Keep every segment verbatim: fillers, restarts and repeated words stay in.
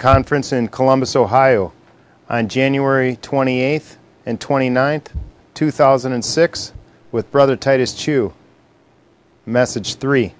conference in Columbus, Ohio on January twenty-eighth and twenty-ninth, two thousand six with Brother Titus Chu. Message three.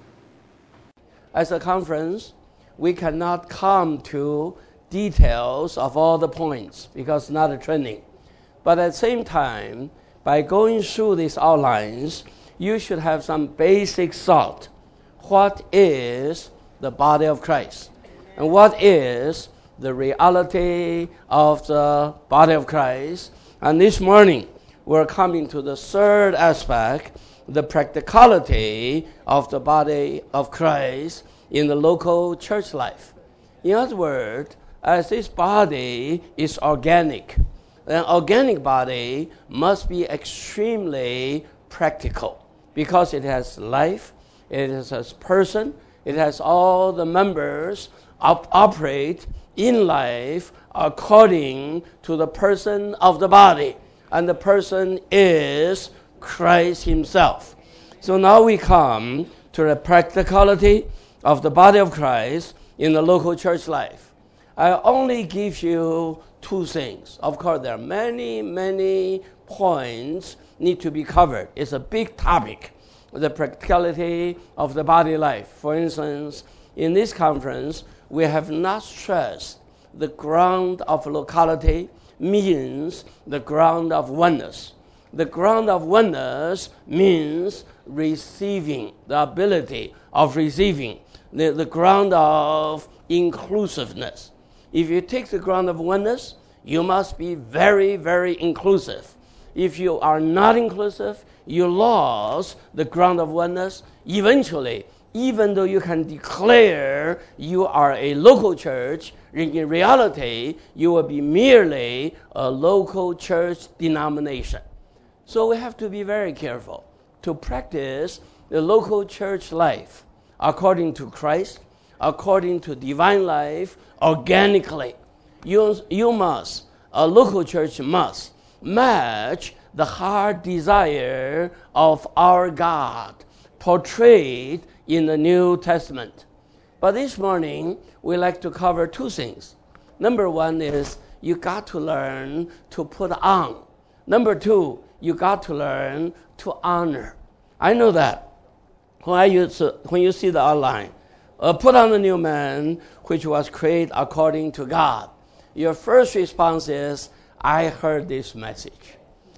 As a conference, we cannot come to details of all the points because it's not a training. But at the same time, by going through these outlines, you should have some basic thought. What is the body of Christ? And what is the reality of the body of Christ? And this morning, we're coming to the third aspect, the practicality of the body of Christ in the local church life. In other words, as this body is organic, an organic body must be extremely practical because it has life, it has person, it has all the members op- operate in life according to the person of the body, and the person is Christ himself. So now we come to the practicality of the body of Christ in the local church life. I only give you two things. Of course, there are many, many points need to be covered. It's a big topic, the practicality of the body life. For instance, in this conference, we have not stressed the ground of locality means the ground of oneness. The ground of oneness means receiving, the ability of receiving, the, the ground of inclusiveness. If you take the ground of oneness, you must be very, very inclusive. If you are not inclusive, you lost the ground of oneness. Eventually, even though you can declare you are a local church, in reality, you will be merely a local church denomination. So we have to be very careful to practice the local church life according to Christ, according to divine life, organically. You, you must, a local church must match the heart desire of our God portrayed in the New Testament. But this morning, we like to cover two things. Number one is you got to learn to put on. Number two, you got to learn to honor. I know that. When, I use, when you see the outline, uh, put on the new man, which was created according to God. Your first response is, I heard this message.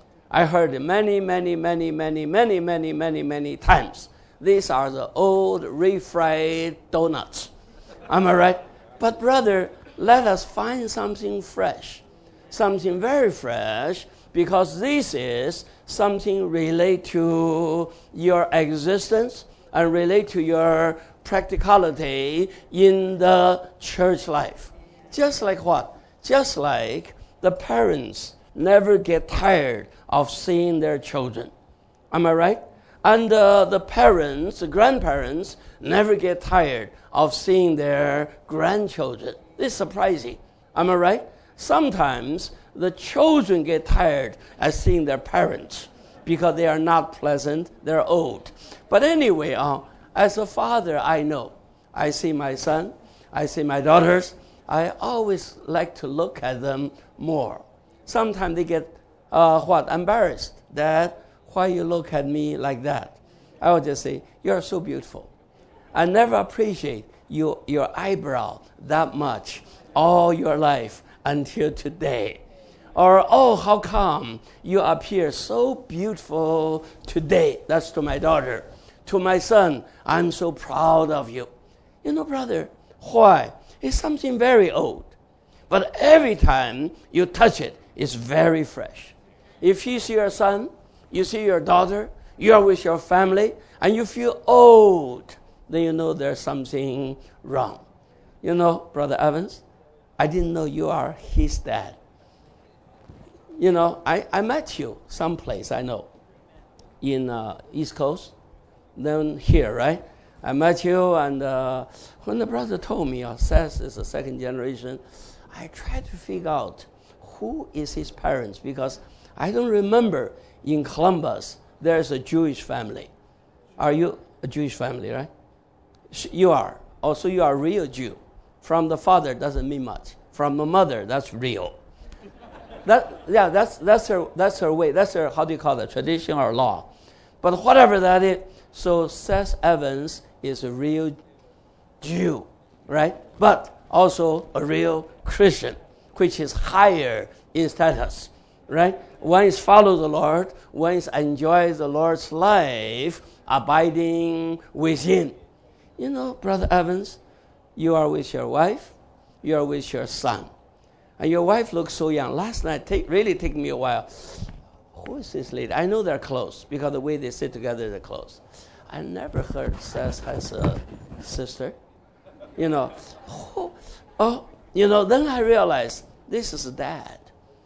I heard it many, many, many, many, many, many, many, many times. These are the old refried donuts. Am I right? But brother, let us find something fresh, something very fresh, because this is something relate to your existence and relate to your practicality in the church life. Just like what? Just like the parents never get tired of seeing their children. Am I right? And uh, the parents, the grandparents, never get tired of seeing their grandchildren. It's surprising. Am I right? Sometimes the children get tired of seeing their parents because they are not pleasant, they're old. But anyway, uh, as a father, I know. I see my son, I see my daughters. I always like to look at them more. Sometimes they get, uh, what, embarrassed. Dad, why you look at me like that? I would just say, you're so beautiful. I never appreciate you, your eyebrow that much all your life until today. Or, oh, how come you appear so beautiful today? That's to my daughter. To my son, I'm so proud of you. You know, brother, why? It's something very old. But every time you touch it, it's very fresh. If you see your son, you see your daughter, you are with your family, and you feel old, then you know there's something wrong. You know, Brother Evans, I didn't know you are his dad. You know, I, I met you someplace, I know, in uh, East Coast, then here, right? I met you, and uh, when the brother told me, uh, Seth is a second generation, I tried to figure out who is his parents, because I don't remember in Columbus there's a Jewish family. Are you a Jewish family, right? You are. Also, you are a real Jew. from the father doesn't mean much. From the mother, that's real. That yeah, that's that's her that's her way. That's her, how do you call it, tradition or law? But whatever that is, so Seth Evans is a real Jew, right? But also a real Christian, which is higher in status, right? One is follow the Lord, one is enjoy the Lord's life, abiding within. You know, Brother Evans, you are with your wife, you are with your son. And your wife looks so young. Last night, take, really took me a while. Who is this lady? I know they're close because the way they sit together, they're close. I never heard Seth has a sister. You know, oh, oh, you know, then I realized this is dad.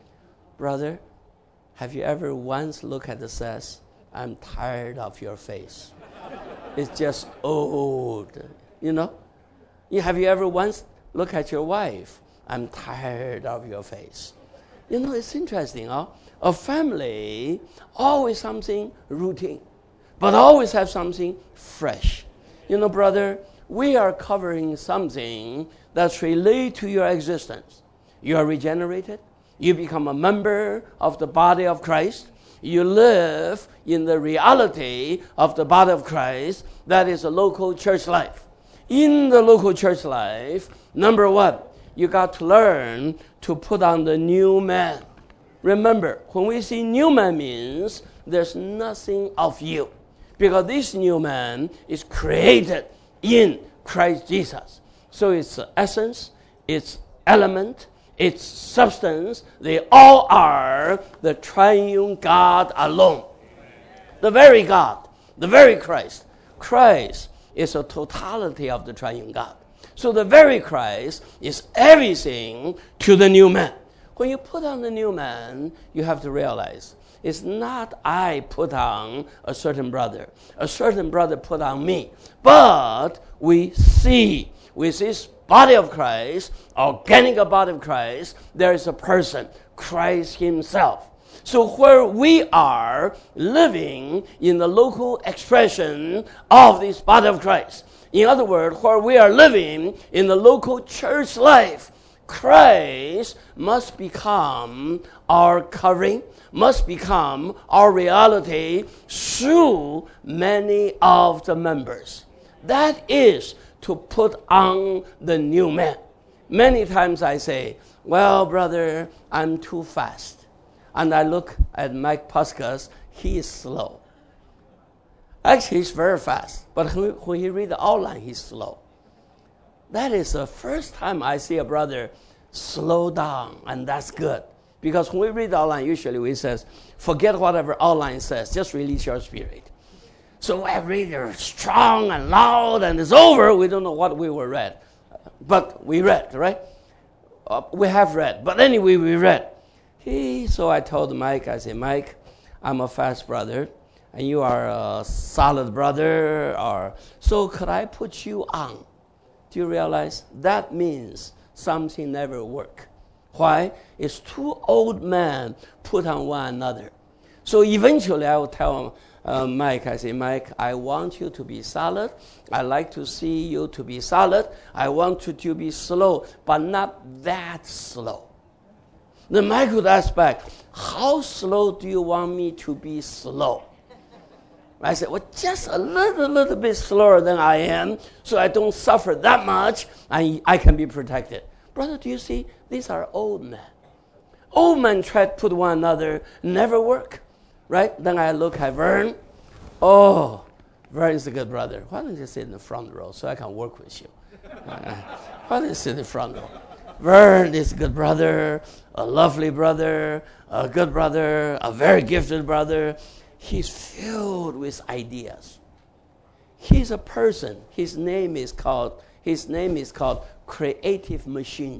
Brother, have you ever once looked at the Seth? I'm tired of your face. It's just old, you know? Have you ever once looked at your wife? I'm tired of your face. You know, it's interesting, huh? A family, always something routine, but always have something fresh. You know, brother, we are covering something that's related to your existence. You are regenerated. You become a member of the body of Christ. You live in the reality of the body of Christ. That is a local church life. In the local church life, number one, you got to learn to put on the new man. Remember, when we see new man means there's nothing of you. Because this new man is created in Christ Jesus. So its essence, its element, its substance, they all are the triune God alone. The very God, the very Christ. Christ is a totality of the triune God. So the very Christ is everything to the new man. When you put on the new man, you have to realize it's not I put on a certain brother. A certain brother put on me. But we see with this body of Christ, organic body of Christ, there is a person, Christ himself. So where we are living in the local expression of this body of Christ, in other words, where we are living in the local church life, Christ must become our covering, must become our reality through many of the members. That is to put on the new man. Many times I say, well, brother, I'm too fast. And I look at Mike Puskas, he is slow. Actually, he's very fast. But when he reads the outline, he's slow. That is the first time I see a brother slow down, and that's good. Because when we read the outline, usually we says, forget whatever outline says, just release your spirit. So I read it strong and loud, and it's over. We don't know what we were read. But we read, right? Uh, we have read. But anyway, we read. He, so I told Mike, I said, Mike, I'm a fast brother, and you are a solid brother. Or so could I put you on? Do you realize that means something never work? Why? It's two old men put on one another. So eventually I will tell uh, Mike, I say, Mike, I want you to be solid. I like to see you to be solid. I want you to be slow, but not that slow. Then Mike would ask back, how slow do you want me to be slow? I said, well, just a little, little bit slower than I am, so I don't suffer that much, and I can be protected. Brother, do you see? These are old men. Old men try to put one another, never work, right? Then I look at Vern. Oh, Vern is a good brother. Why don't you sit in the front row so I can work with you? Uh, why don't you sit in the front row? Vern is a good brother, a lovely brother, a good brother, a very gifted brother. He's filled with ideas. He's a person. His name is called, his name is called Creative Machine.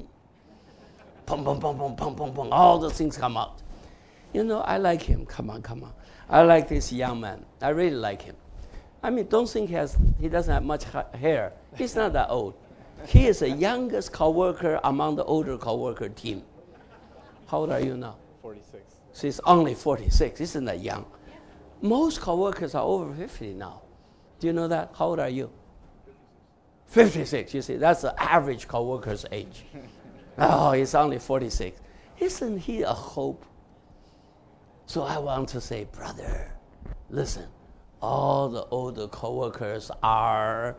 Pum, pum, pum, pum, pum, pum, pum. All the things come out. You know, I like him. Come on, come on. I like this young man. I really like him. I mean, don't think he has, he doesn't have much ha- hair. He's not that old. He is the youngest co-worker among the older co-worker team. How old are you now? forty-six. She's only forty-six. Isn't that young? Most co-workers are over fifty now. Do you know that? How old are you? fifty-six, you see, that's the average co-worker's age. Oh, he's only forty-six. Isn't he a hope? So I want to say, brother, listen, all the older co-workers are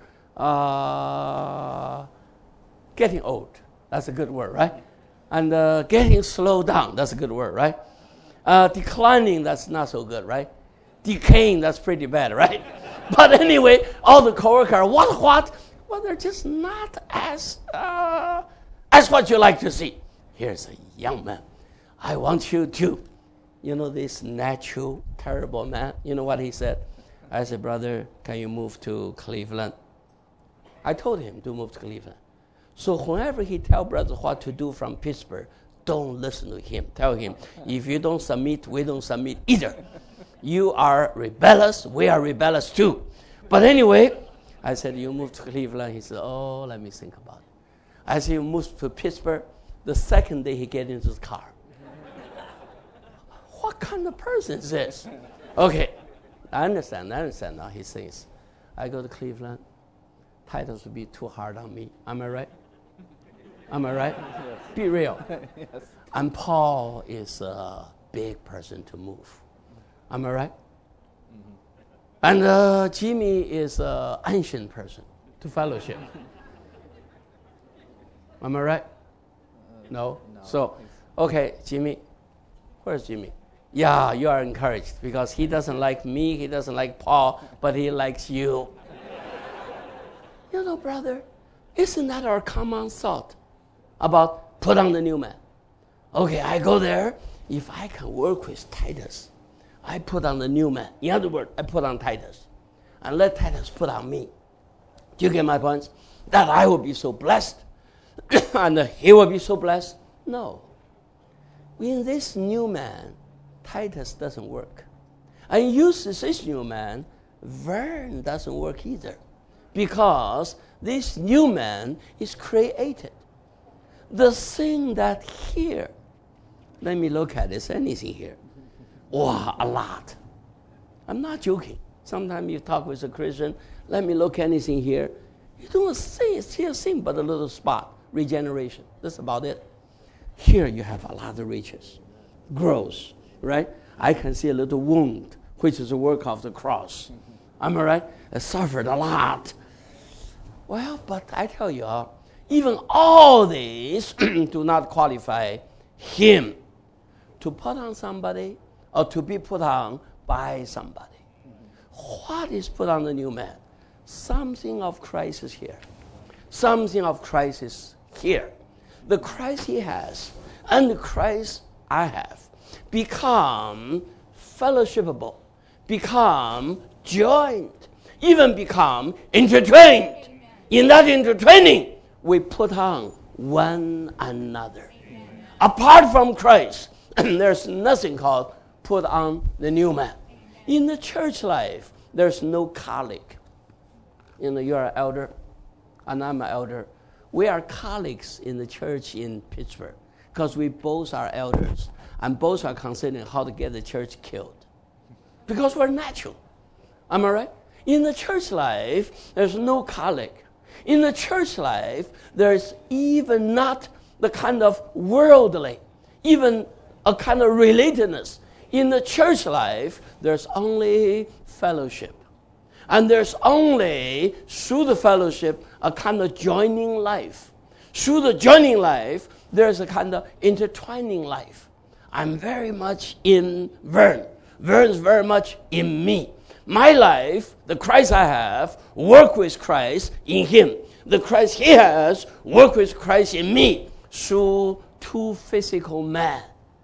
uh, getting old. That's a good word, right? And uh, getting slowed down, that's a good word, right? Uh, declining, that's not so good, right? Decaying, that's pretty bad, right? But anyway, all the co-workers, what, what? Well, they're just not as, uh, as what you like to see. Here's a young man. I want you to, you know, this natural, terrible man, you know what he said? I said, brother, can you move to Cleveland? I told him to move to Cleveland. So whenever he tell brother what to do from Pittsburgh, don't listen to him. Tell him, if you don't submit, we don't submit either. You are rebellious, we are rebellious too. But anyway, I said, you move to Cleveland. He said, oh, let me think about it. I said, you move to Pittsburgh. The second day he get into the car. What kind of person is this? Okay, I understand, I understand now. He says, I go to Cleveland, titles would be too hard on me. Am I right? Am I right? Yes. Be real. Yes. And Paul is a big person to move. Am I right? Mm-hmm. And uh, Jimmy is an ancient person to fellowship. Am I right? Uh, no? no? So, okay, Jimmy. Where's Jimmy? Yeah, you are encouraged because he doesn't like me, he doesn't like Paul, but he likes you. You know, brother, isn't that our common thought about put on the new man? Okay, I go there. If I can work with Titus, I put on the new man. In other words, I put on Titus. And let Titus put on me. Do you get my point? That I will be so blessed and he will be so blessed? No. In this new man, Titus doesn't work. And uses this new man, Vern doesn't work either. Because this new man is created. The thing that here, let me look at this, anything here. Wow, a lot. I'm not joking. Sometimes you talk with a Christian, let me look anything here. You don't see, see a thing but a little spot, regeneration. That's about it. Here you have a lot of riches, growth, right? I can see a little wound, which is the work of the cross. Am I right? I suffered a lot. Well, but I tell you, uh, even all these do not qualify him to put on somebody or to be put on by somebody. What is put on the new man? Something of Christ is here. Something of Christ is here. The Christ he has and the Christ I have become fellowshipable, become joined, even become intertwined. In that intertwining, we put on one another. Amen. Apart from Christ, there's nothing called put on the new man. In the church life, there's no colleague. You know, you're an elder, and I'm an elder. We are colleagues in the church in Pittsburgh because we both are elders and both are considering how to get the church killed. Because we're natural. Am I right? In the church life, there's no colleague. In the church life, there's even not the kind of worldly, even a kind of relatedness. In the church life, there's only fellowship. And there's only, through the fellowship, a kind of joining life. Through the joining life, there's a kind of intertwining life. I'm very much in Vern. Vern's very much in me. My life, the Christ I have, work with Christ in him. The Christ he has, work with Christ in me through two physical men,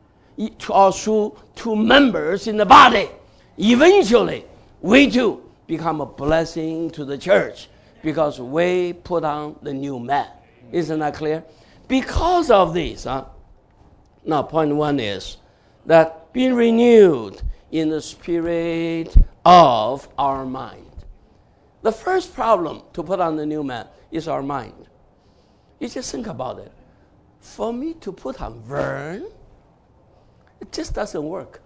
or through two members in the body. Eventually, we too become a blessing to the church because we put on the new man. Isn't that clear? Because of this, huh? Now, point one is that being renewed in the spirit of our mind. The first problem to put on the new man is our mind. You just think about it. For me to put on Vern, it just doesn't work.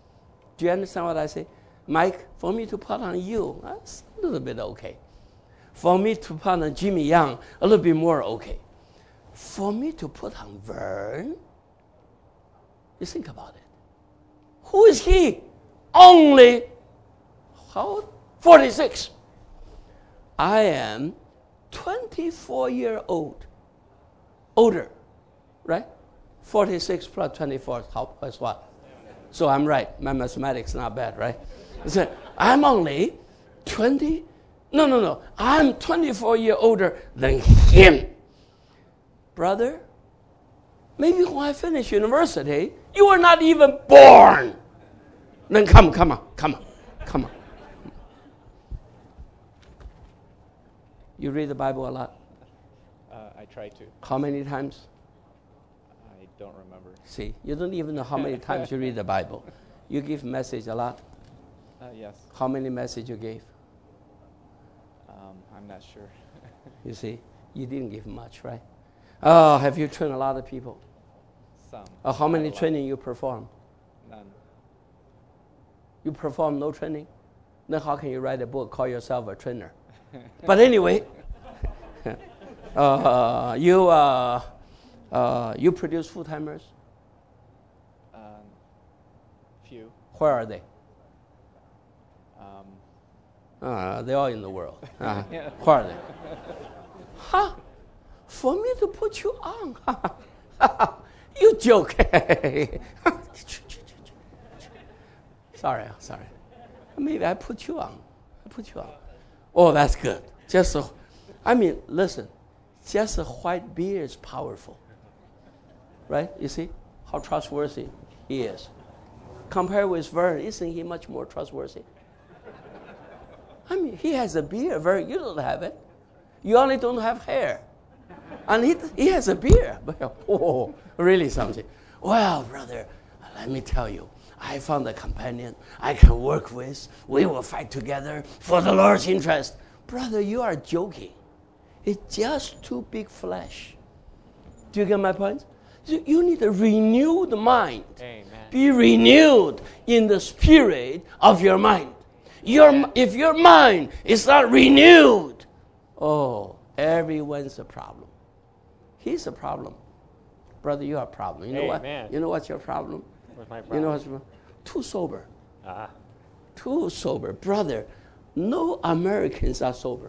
Do you understand what I say? Mike, for me to put on you, that's a little bit okay. For me to put on Jimmy Young, a little bit more okay. For me to put on Vern, you think about it. Who is he? Only, how old? forty-six. I am twenty-four year old, older, right? forty-six plus twenty-four, how, that's what? So I'm right. My mathematics not bad, right? So I'm only twenty, no, no, no. I'm twenty-four years older than him. Brother, maybe when I finish university, you were not even born. Then come, come on, come on, come on. You read the Bible a lot? Uh, I try to. How many times? I don't remember. See, you don't even know how many times you read the Bible. You give message a lot? Uh, yes. How many message you gave? Um, I'm not sure. You see, you didn't give much, right? Oh, have you trained a lot of people? Some. Oh, how many Not a lot. training you perform? None. You perform no training? Then how can you write a book, call yourself a trainer? But anyway, uh, you uh, uh, you produce full-timers? Um, few. Where are they? Um, Uh, they're all in the world. Uh, Yeah. Where are they? Huh? For me to put you on? You joke. Sorry, sorry. Maybe I put you on. I put you on. Oh, that's good. Just a, I mean, listen. Just a white beard is powerful. Right? You see how trustworthy he is. Compared with Vern, isn't he much more trustworthy? I mean, he has a beard. Vern, you don't have it. You only don't have hair. And he, he has a beard. Oh, really something. Well, brother, let me tell you. I found a companion I can work with. We will fight together for the Lord's interest. Brother, you are joking. It's just too big flesh. Do you get my point? So you need a renewed mind. Amen. Be renewed in the spirit of your mind. Your, if your mind is not renewed, oh, everyone's a problem. He's a problem. Brother, you are a problem. You know Amen. what? You know what's your problem? What's my You know problem? what's your problem? Too sober. Ah. Too sober. Brother, no Americans are sober.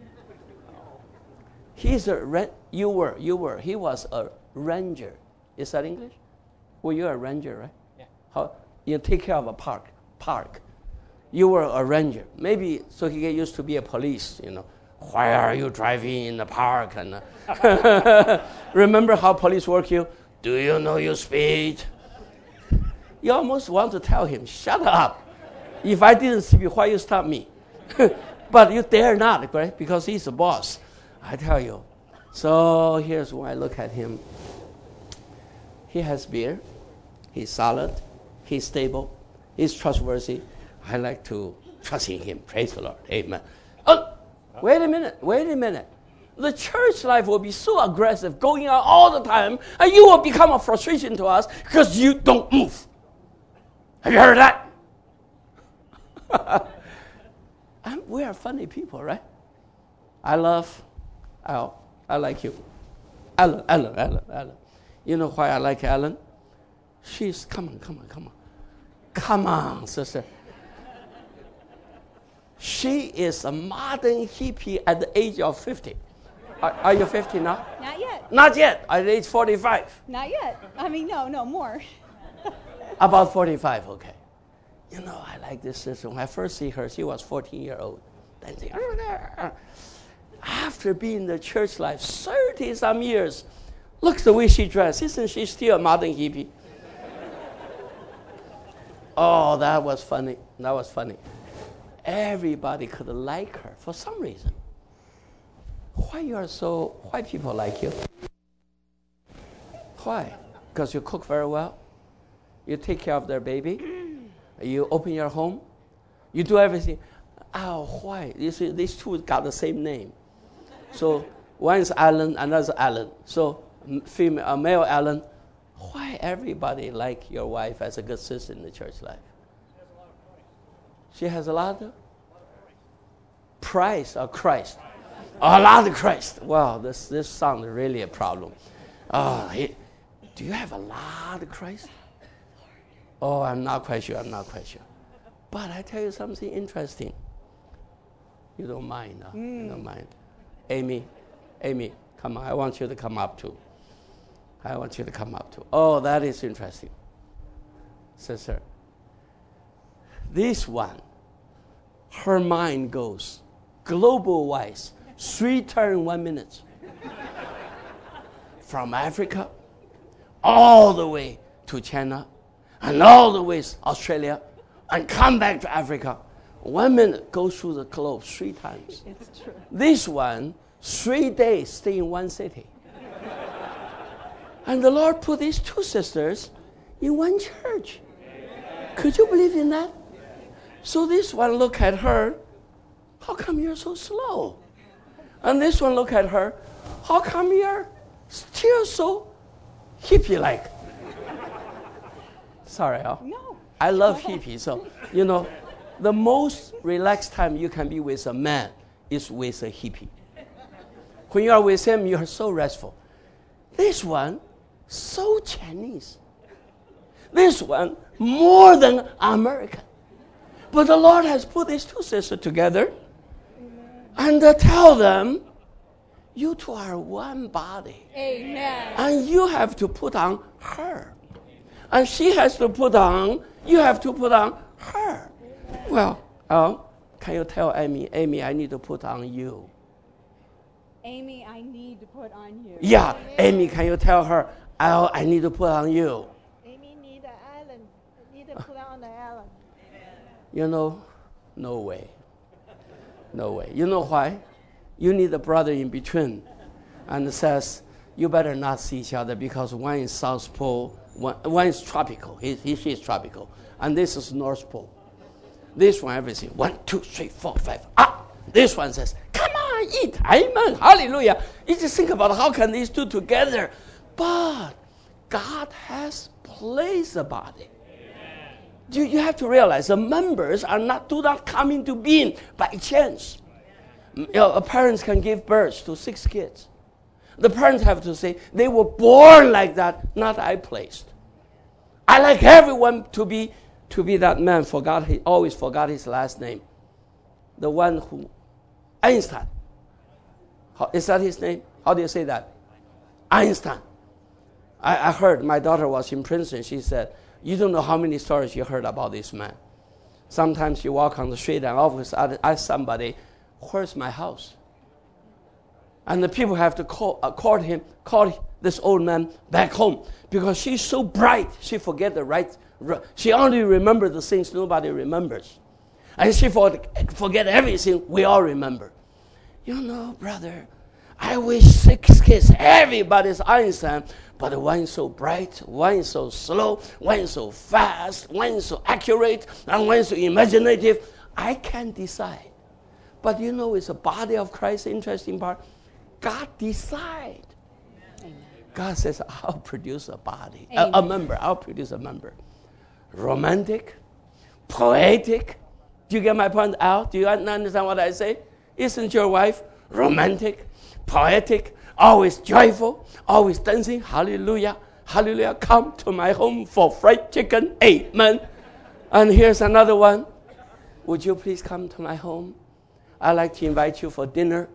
He's a, re- you were, you were, he was a ranger. Is that English? Well, you're a ranger, right? Yeah. How, you take care of a park, park. You were a ranger. Maybe so he get used to be a police, you know. Why are you driving in the park? And uh, remember how police work you? Do you know your speed? You almost want to tell him, shut up. If I didn't speak, why you stop me? But you dare not, right? Because he's the boss. I tell you. So here's when I look at him. He has beard. He's solid. He's stable. He's trustworthy. I like to trust in him. Praise the Lord. Amen. Oh, wait a minute. Wait a minute. The church life will be so aggressive, going out all the time, and you will become a frustration to us because you don't move. Have you heard that? And we are funny people, right? I love Al. I like you. Alan, Alan, Alan, Alan. You know why I like Alan? She's, come on, come on, come on. Come on, sister. She is a modern hippie at the age of fifty. Are, are you fifty now? Not yet. Not yet. At age forty-five. Not yet. I mean, no, no, more. About forty-five, okay. You know, I like this sister. When I first see her, she was fourteen years old. Dancing. After being in the church life thirty-some years, look the way she dressed. Isn't she still a modern hippie? Oh, that was funny. That was funny. Everybody could like her for some reason. Why you are so, why people like you? Why? Because you cook very well. You take care of their baby. You open your home. You do everything. Oh, why? You see, these two got the same name. So one is Alan, another Alan. So female, uh, male Alan. Why everybody like your wife as a good sister in the church life? She has a lot of price or Christ. A lot of Christ. Well, this this sounds really a problem. Uh, he, do you have a lot of Christ? Oh, I'm not quite sure. I'm not quite sure. But I tell you something interesting. You don't mind, huh? Mm. You don't mind. Amy, Amy, come on. I want you to come up too. I want you to come up too. Oh, that is interesting. Sister, this one, her mind goes global-wise, three turn one minute. From Africa, all the way to China, and all the way to Australia, and come back to Africa. One minute goes through the globe three times. It's true. This one, three days stay in one city. And the Lord put these two sisters in one church. Could you believe in that? So this one look at her, how come you're so slow? And this one look at her, how come you're still so hippie-like? Sorry, huh? No. I love hippies. So, you know, the most relaxed time you can be with a man is with a hippie. When you are with him, you are so restful. This one, so Chinese. This one, more than American. But the Lord has put these two sisters together and uh, tell them, you two are one body. Amen. And you have to put on her. And she has to put on, you have to put on her. Well, uh, can you tell Amy, Amy, I need to put on you? Amy, I need to put on you. Yeah, Amy, can you tell her, Al, I need to put on you? Amy need the island. Need to put on the island. You know, no way. No way. You know why? You need a brother in between. And it says, you better not see each other because one is South Pole, one, one is tropical. He, he, she is tropical. And this is North Pole. This one, everything. One, two, three, four, five. Ah! This one says, come on, eat. Amen. Hallelujah. You just think about how can these two together. But God has placed a body. You, you have to realize the members are not do not come into being by chance. You know, parents can give birth to six kids. The parents have to say, they were born like that, not I placed. I like everyone to be to be that man, forgot he always forgot his last name. The one who, Einstein. How, is that his name? How do you say that? Einstein. I, I heard, my daughter was in Princeton, she said, you don't know how many stories you heard about this man. Sometimes you walk on the street and always ask somebody, where's my house? And the people have to call, uh, call him, call this old man back home because she's so bright, she forget the right, she only remembers the things nobody remembers. And she forget, forget everything we all remember. You know, brother, I wish six kids, everybody's Einstein, but one is so bright, one is so slow, one is so fast, one is so accurate, and one is so imaginative. I can't decide. But you know, it's a body of Christ, interesting part. God decide. Amen. God says, I'll produce a body, a, a member. I'll produce a member. Romantic, poetic. Do you get my point out? Do you understand what I say? Isn't your wife romantic, poetic, always joyful, always dancing? Hallelujah, hallelujah. Come to my home for fried chicken. Amen. And here's another one. Would you please come to my home? I'd like to invite you for dinner.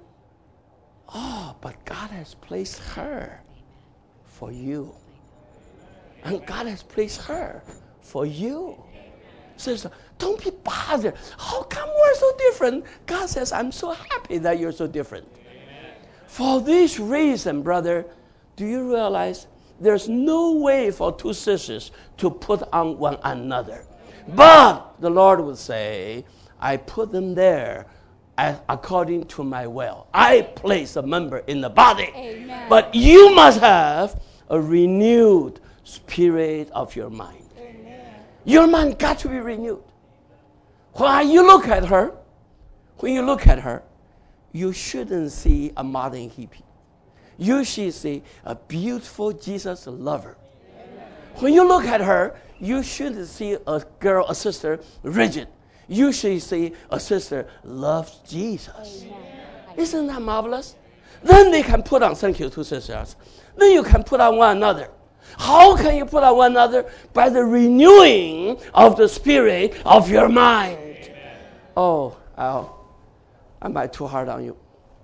Oh, but God has placed her for you. And God has placed her for you. Says, don't be bothered. How come we're so different? God says, I'm so happy that you're so different. Amen. For this reason, brother, do you realize there's no way for two sisters to put on one another? But the Lord would say, I put them there as according to my will. I place a member in the body. Amen. But you must have a renewed spirit of your mind. Your mind got to be renewed. When you look at her, when you look at her, you shouldn't see a modern hippie. You should see a beautiful Jesus lover. Amen. When you look at her, you shouldn't see a girl, a sister, rigid. You should see a sister loves Jesus. Amen. Isn't that marvelous? Then they can put on, thank you, two sisters. Then you can put on one another. How can you put on one another? By the renewing of the spirit of your mind. Amen. Oh, Al, am I too hard on you?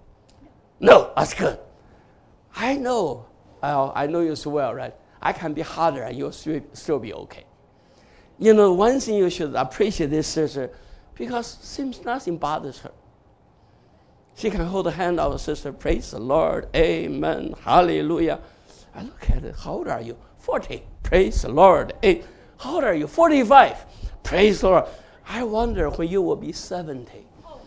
No, that's good. I know, Al, I know you so well, right? I can be harder and you'll still be okay. You know, one thing you should appreciate this sister, because seems nothing bothers her. She can hold the hand of a sister, praise the Lord, amen, hallelujah. I look at it, how old are you? forty, praise the Lord. Hey, how old are you? forty-five, praise the Lord. I wonder when you will be seventy. Oh,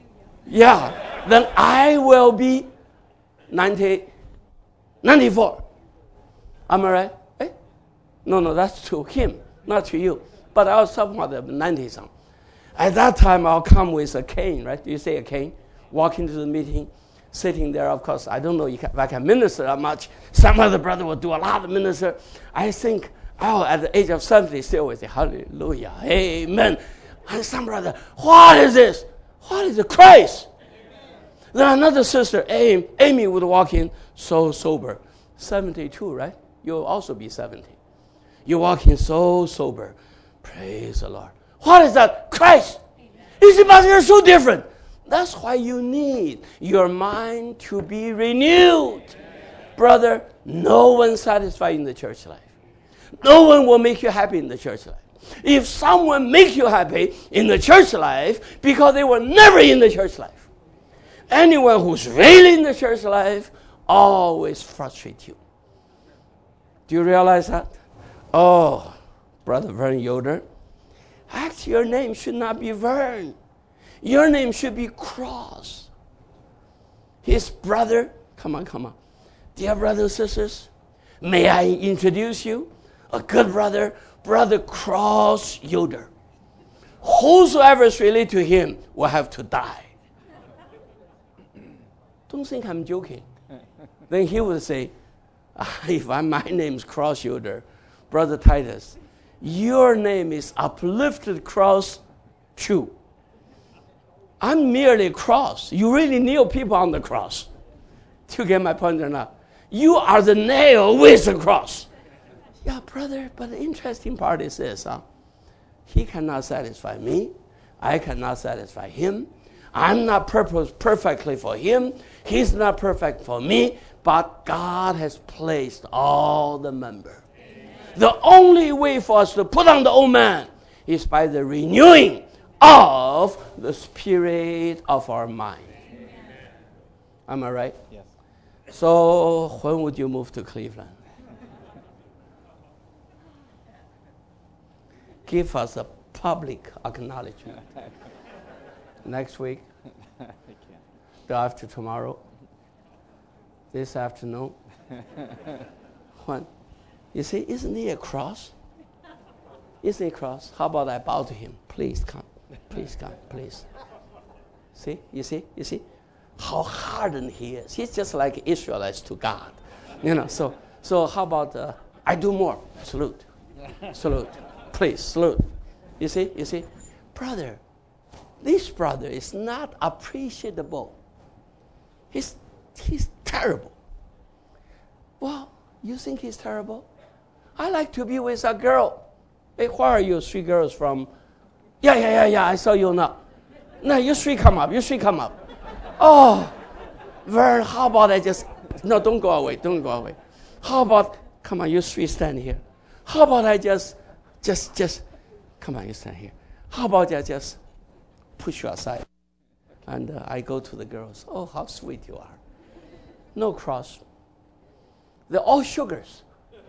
yeah, then I will be ninety, ninety-four. Am I right? Eh? No, no, that's to him, not to you. But I was talking about the ninety-some. At that time, I'll come with a cane, right? Do you say a cane? Walk into the meeting, sitting there, of course, I don't know if I can minister that much. Some other brother will do a lot of minister. I think, oh, at the age of seventy, still will say, hallelujah, amen. And some brother, what is this? What is the Christ? Then another sister, Amy, Amy would walk in, so sober. seventy-two, right? You'll also be seventy. You walk in so sober. Praise the Lord. What is that? Christ. You see, but you're so different. That's why you need your mind to be renewed. Brother, no one satisfied in the church life. No one will make you happy in the church life. If someone makes you happy in the church life, because they were never in the church life. Anyone who's really in the church life always frustrates you. Do you realize that? Oh, Brother Vern Yoder, actually your name should not be Vern. Your name should be Cross. His brother, come on, come on. Dear brothers and sisters, may I introduce you? A good brother, Brother Cross Yoder. Whosoever is related to him will have to die. Don't think I'm joking. Then he would say, if I, my name's Cross Yoder, Brother Titus, your name is Uplifted Cross Chu. I'm merely a cross. You really nail people on the cross. Do you get my point or not? You are the nail with the cross. Yeah, brother, but the interesting part is this. Huh? He cannot satisfy me. I cannot satisfy him. I'm not purpose perfectly for him. He's not perfect for me. But God has placed all the members. The only way for us to put on the old man is by the renewing of the spirit of our mind. Amen. Am I right? Yes. So when would you move to Cleveland? Give us a public acknowledgement. Next week? The after tomorrow? This afternoon? When? You see, isn't he a cross? Isn't he a cross? How about I bow to him? Please come. Please come, please. See, you see, you see how hardened he is. He's just like Israelites to God, you know. So, so how about uh, I do more? Salute, salute, please salute. You see, you see, brother, this brother is not appreciable. He's he's terrible. Well, you think he's terrible? I like to be with a girl. Hey, where are you three girls from? Yeah, yeah, yeah, yeah, I saw you now. No, you three come up, you three come up. Oh, Vern, how about I just, no, don't go away, don't go away. How about, come on, you three stand here. How about I just, just, just, come on, you stand here. How about I just push you aside? And uh, I go to the girls. Oh, how sweet you are. No cross. They're all sugars.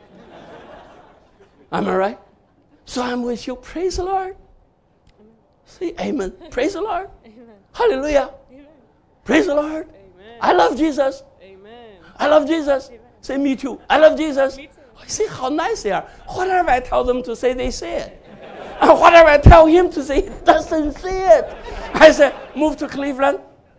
Am I right? So I'm with you. Praise the Lord. Say amen. Praise the Lord. Amen. Hallelujah. Amen. Praise the Lord. Amen. I love Jesus. Amen. I love Jesus. Amen. Say me too. I love Jesus. Me too. See how nice they are. Whatever I tell them to say, they say it. And whatever I tell him to say, he doesn't say it. I say, move to Cleveland.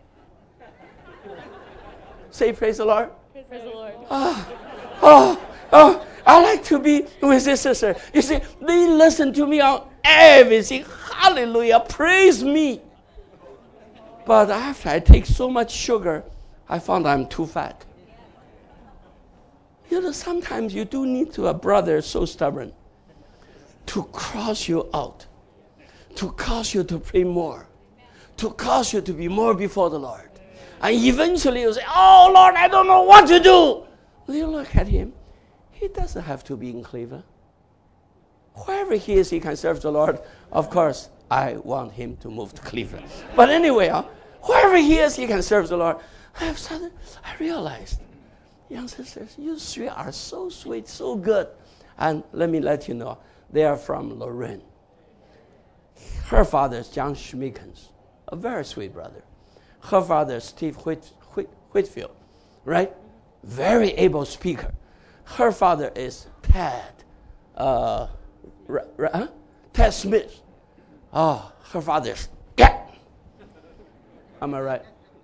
Say praise the Lord. Praise the Lord. Oh, oh, oh. I like to be with this sister. You see, they listen to me on everything. Hallelujah. Praise me. But after I take so much sugar, I found I'm too fat. You know, sometimes you do need to a brother so stubborn to cross you out, to cause you to pray more, to cause you to be more before the Lord. And eventually you say, oh, Lord, I don't know what to do. You look at him. He doesn't have to be in Cleveland. Wherever he is, he can serve the Lord. Of course, I want him to move to Cleveland. But anyway, uh, wherever he is, he can serve the Lord. I have suddenly, I realized, young sisters, you three are so sweet, so good. And let me let you know, they are from Lorraine. Her father is John Schmickens, a very sweet brother. Her father is Steve Whit, Whit, Whitfield, right? Very able speaker. Her father is Ted, uh, r- r- huh? Ted Smith. Oh, her father is yeah. Am I right?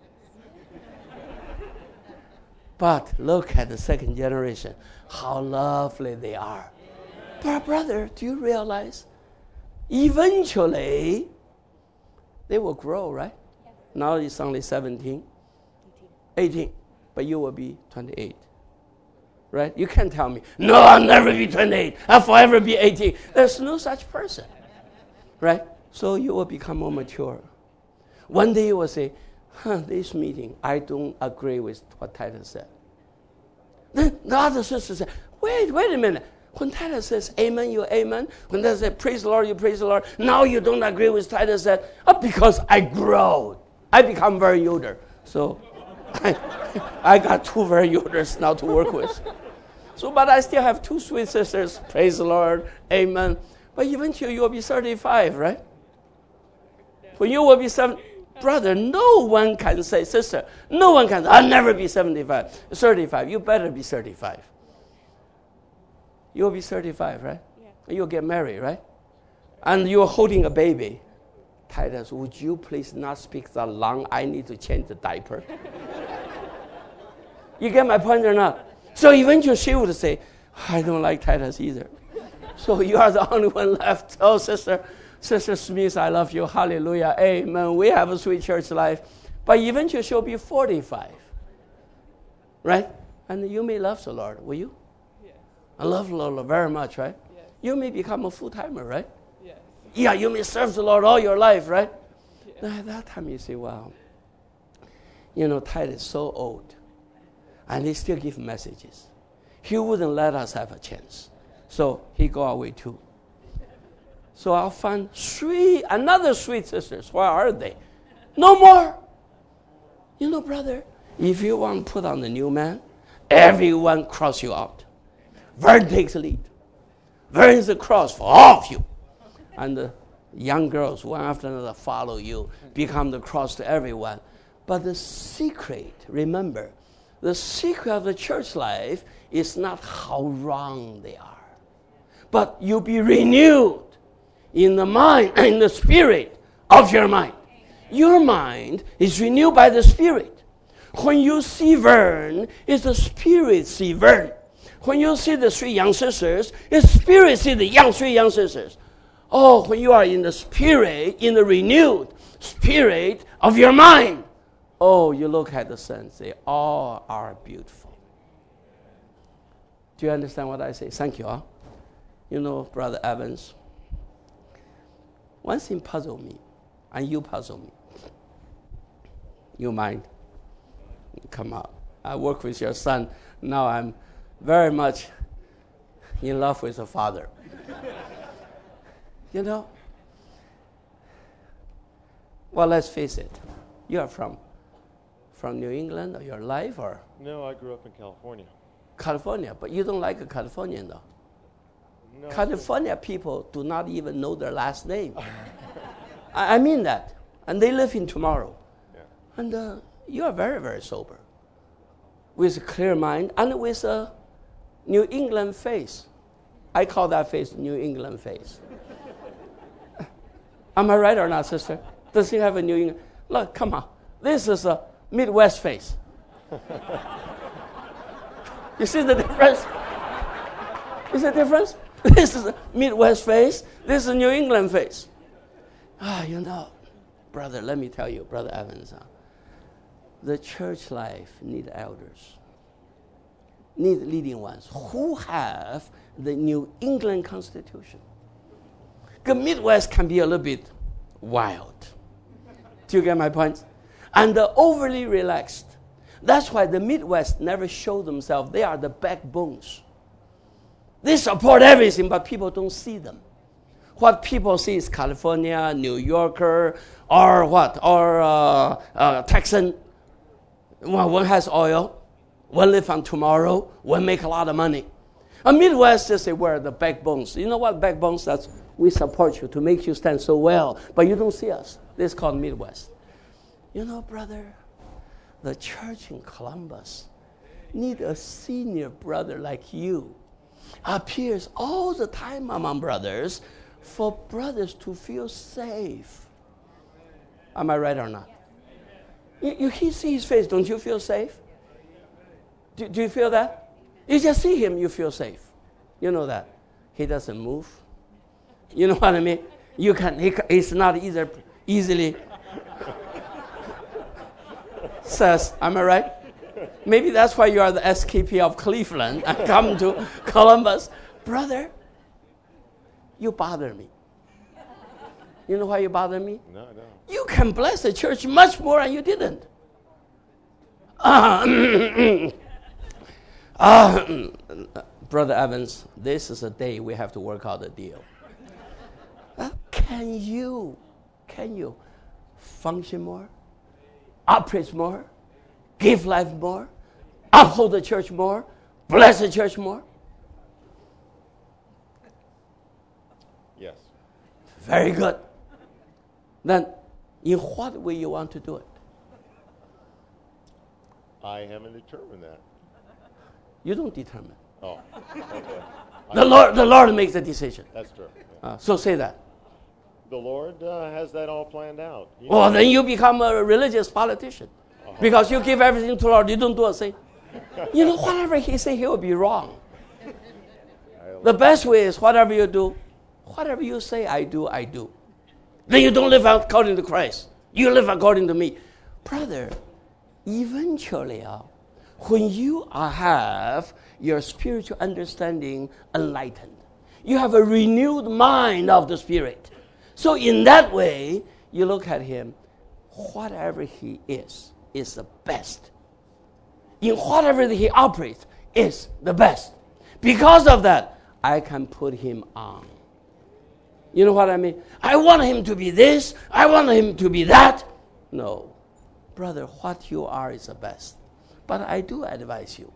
But look at the second generation, how lovely they are. But brother, do you realize? Eventually, they will grow, right? Yes. Now it's only seventeen, eighteen. eighteen, but you will be twenty-eight, right? You can't tell me, no, I'll never be twenty-eight. I'll forever be eighteen. There's no such person, right? So you will become more mature. One day you will say, huh, this meeting, I don't agree with what Titus said. Then the other sister said, wait, wait a minute. When Titus says amen, you amen. When Titus says praise the Lord, you praise the Lord. Now you don't agree with Titus said, oh, because I grow. I become very older. So I, I got two very olders now to work with. So, but I still have two sweet sisters. Praise the Lord, amen. But eventually you will be thirty-five, right? When you will be seven, brother, no one can say, sister, no one can say, I'll never be seventy-five, thirty-five. You better be thirty-five. You'll be thirty-five, right? Yeah. You'll get married, right? And you're holding a baby. Titus, would you please not speak that long? I need to change the diaper. You get my point or not? So eventually she would say, I don't like Titus either. So you are the only one left. Oh, sister, Sister Smith, I love you. Hallelujah. Amen. We have a sweet church life. But eventually she'll be forty-five. Right? And you may love the Lord, will you? I love the Lord very much, right? Yes. You may become a full-timer, right? Yes. Yeah, you may serve the Lord all your life, right? Yes. At that time you say, wow, you know, Titus is so old, and he still give messages. He wouldn't let us have a chance. So he go away too. So I'll find three, another sweet sisters. Where are they? No more. You know, brother, if you want to put on the new man, everyone cross you out. Vern takes the lead. Vern is the cross for all of you. And the young girls, one after another, follow you, become the cross to everyone. But the secret, remember, the secret of the church life is not how wrong they are. But you be renewed in the mind, in the spirit of your mind. Your mind is renewed by the Spirit. When you see Vern, it's the Spirit see Vern. When you see the three young sisters, it's Spirit see the young three young sisters. Oh, when you are in the Spirit, in the renewed spirit of your mind, oh, you look at the saints, they all are beautiful. Do you understand what I say? Thank you. Huh? You know, Brother Evans, one thing puzzled me, and you puzzle me. You mind? Come out. I work with your son. Now I'm very much in love with the father. You know? Well, let's face it. You are from from New England or your life or? No, I grew up in California. California, but you don't like a Californian though. No, California people do not even know their last name. I, I mean that. And they live in tomorrow. Yeah. And uh, you are very, very sober. With a clear mind and with a New England face. I call that face New England face. Am I right or not, sister? Does he have a New England? Look, come on. This is a Midwest face. You see the difference? Is the difference? This is a Midwest face. This is a New England face. Ah, you know. brother, let me tell you, Brother Evans, uh, the church life need elders, need leading ones who have the New England Constitution. The Midwest can be a little bit wild. Do you get my point? And they're overly relaxed. That's why the Midwest never show themselves. They are the backbones. They support everything, but people don't see them. What people see is California, New Yorker, or what, or uh, uh, Texan. Well, one has oil, one live on tomorrow, one make a lot of money. A Midwest just say we're the backbones. You know what backbones? That's we support you to make you stand so well, but you don't see us. This is called Midwest. You know, brother, the church in Columbus need a senior brother like you. Appears all the time among brothers for brothers to feel safe. Am I right or not? You, you he see his face, don't you feel safe? Do, do you feel that? You just see him, you feel safe. You know that. He doesn't move. You know what I mean? You can. He, he's not either easily says, am I right? Maybe that's why you are the S K P of Cleveland and come to Columbus. Brother, you bother me. You know why you bother me? No, I don't. You can bless the church much more and you didn't. Uh, uh, Brother Evans, this is a day we have to work out a deal. Uh, can you, can you function more, operate more, give life more, uphold the church more, bless the church more? Yes. Very good. Then, in what way you want to do it? I haven't determined that. You don't determine. Oh, okay. The Lord, the Lord makes the decision. That's true. Yeah. Uh, so say that. The Lord uh, has that all planned out. He Well, knows. then you become a religious politician. Uh-huh. Because you give everything to the Lord, you don't do a thing. You know, whatever he say, he will be wrong. The best way is whatever you do, whatever you say, I do, I do. Then you don't live according to Christ. You live according to me. Brother, eventually, uh, when you are, have your spiritual understanding enlightened, you have a renewed mind of the Spirit. So in that way, you look at him, whatever he is, is the best. In whatever he operates, is the best. Because of that, I can put him on. You know what I mean? I want him to be this. I want him to be that. No. Brother, what you are is the best. But I do advise you.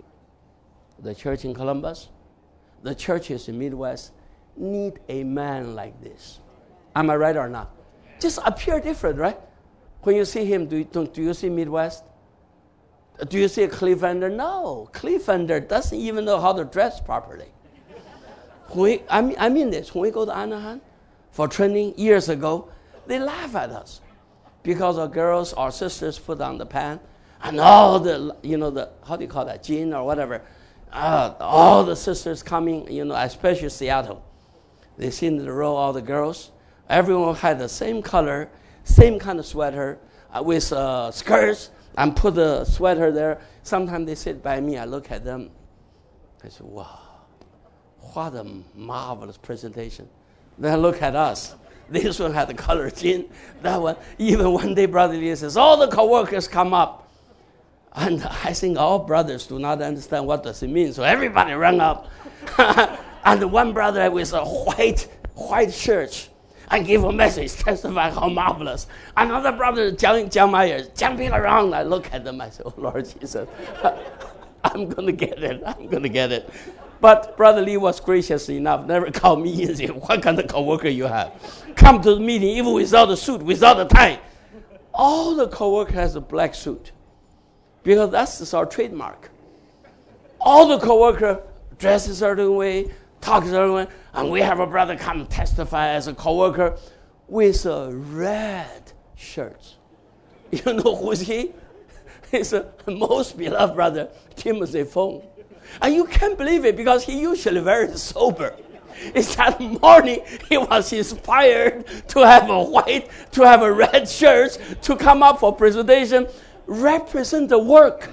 The church in Columbus, the churches in Midwest need a man like this. Am I right or not? Just appear different, right? When you see him, do you, don't, do you see Midwest? Do you see a Clevelander? No. Clevelander doesn't even know how to dress properly. When we, I, mean, I mean this. When we go to Anaheim for training years ago, they laugh at us because our girls, our sisters put on the pants and all the, you know, the, how do you call that, jean or whatever, uh, all the sisters coming, you know, especially Seattle. They sit in the row, all the girls. Everyone had the same color, same kind of sweater uh, with uh, skirts, and put the sweater there. Sometimes they sit by me. I look at them. I say, wow, what a marvelous presentation. Then I look at us. This one had the color jean. That one. Even one day, Brother Lee says, all the co-workers come up. And I think all brothers do not understand what does it mean. So everybody ran up. And one brother with a white, white shirt and gave a message, testify how marvelous. Another brother, John, John Myers, jumping around. I look at them. I say, oh, Lord Jesus, I'm going to get it. I'm going to get it. But Brother Lee was gracious enough, never called me and said, what kind of co-worker you have? Come to the meeting even without a suit, without a tie. All the co-worker has a black suit because that's our trademark. All the co-worker dress a certain way, talk a certain way, and we have a brother come testify as a co-worker with a red shirt. You know who is he? He's the most beloved brother, Timothy Fong. And you can't believe it because he usually very sober. It's that morning he was inspired to have a white, to have a red shirt, to come up for presentation, represent the work.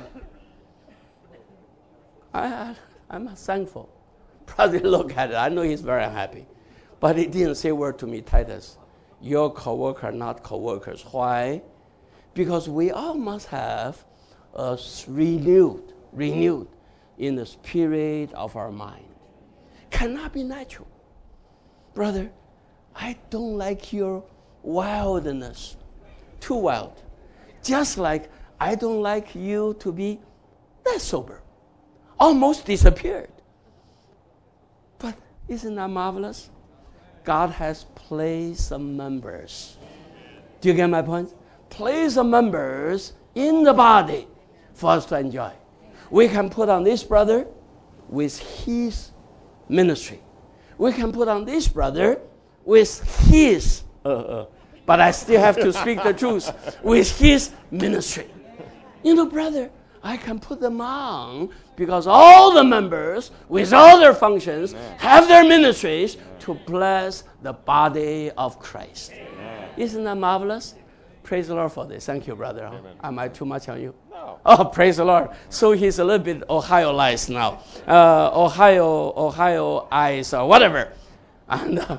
I, I, I'm thankful. Probably look at it. I know he's very unhappy. But he didn't say a word to me, Titus. Your co-worker, not co-workers. Why? Because we all must have us renewed, renewed in the spirit of our mind. Cannot be natural. Brother, I don't like your wildness. Too wild. Just like I don't like you to be that sober. Almost disappeared. But isn't that marvelous? God has placed some members. Do you get my point? Place some members in the body for us to enjoy. We can put on this brother with his ministry. We can put on this brother with his, uh, uh, but I still have to speak the truth, with his ministry. You know, brother, I can put them on because all the members with all their functions Amen. Have their ministries Amen. To bless the body of Christ. Amen. Isn't that marvelous? Praise the Lord for this. Thank you, brother. Amen. Am I too much on you? No. Oh, praise the Lord. So he's a little bit Ohio-ized now. Uh, Ohio, Ohio eyes or whatever. And uh,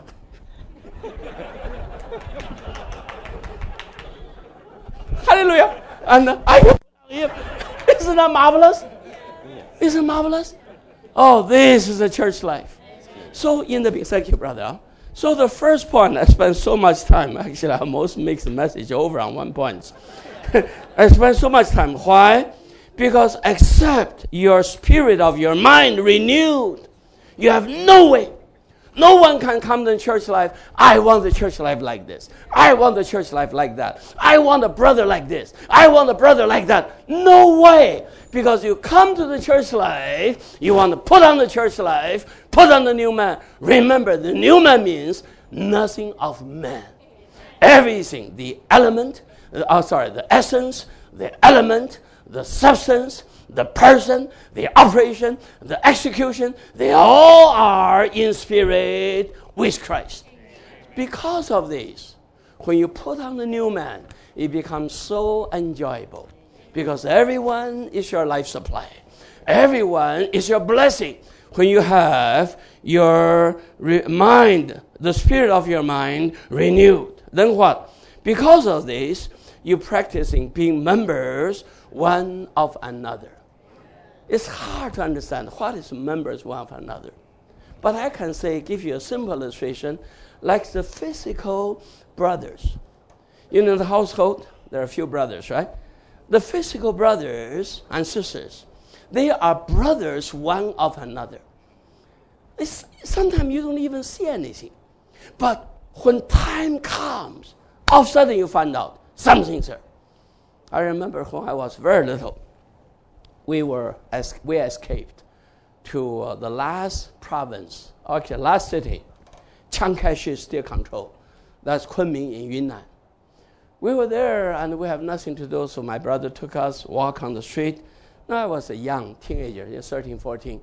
hallelujah. And uh, I isn't that marvelous? Isn't it marvelous? Oh, this is a church life. So in the thank you, brother. So the first point, I spent so much time. Actually, I almost make the message over on one point. I spent so much time. Why? Because except your spirit of your mind renewed, you have no way. No one can come to church life. I want the church life like this. I want the church life like that. I want a brother like this. I want a brother like that. No way. Because you come to the church life, you want to put on the church life, put on the new man. Remember, the new man means nothing of man. Everything, the element, oh, sorry, the essence, the element, the substance, the person, the operation, the execution, they all are in spirit with Christ. Because of this, when you put on the new man, it becomes so enjoyable. Because everyone is your life supply. Everyone is your blessing. When you have your re- mind, the spirit of your mind renewed, then what? Because of this, you're practicing being members one of another. It's hard to understand what is members one of another. But I can say, give you a simple illustration, like the physical brothers. You know, in the household, there are a few brothers, right? The physical brothers and sisters, they are brothers one of another. It's, sometimes you don't even see anything. But when time comes, all of a sudden you find out something's there. I remember when I was very little, we were as we escaped to uh, the last province, okay, last city, Chiang Kai-shek still control. That's Kunming in Yunnan. We were there and we have nothing to do, so my brother took us, walk on the street. Now I was a young teenager, thirteen, fourteen.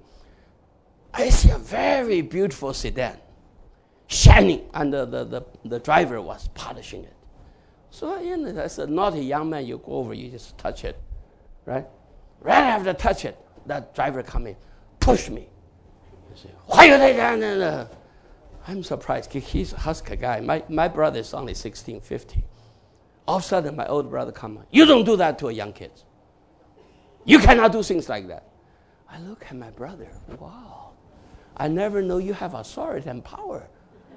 I see a very beautiful sedan, shining, and the, the, the, the driver was polishing it. So you know, as a naughty young man, you go over, you just touch it, right? Right after I touch it, that driver come in, push me. You say, why you take that? I'm surprised. He's a Husker guy. My, my brother is only sixteen, fifteen. All of a sudden, my older brother come on. You don't do that to a young kid. You cannot do things like that. I look at my brother. Wow. I never know you have authority and power.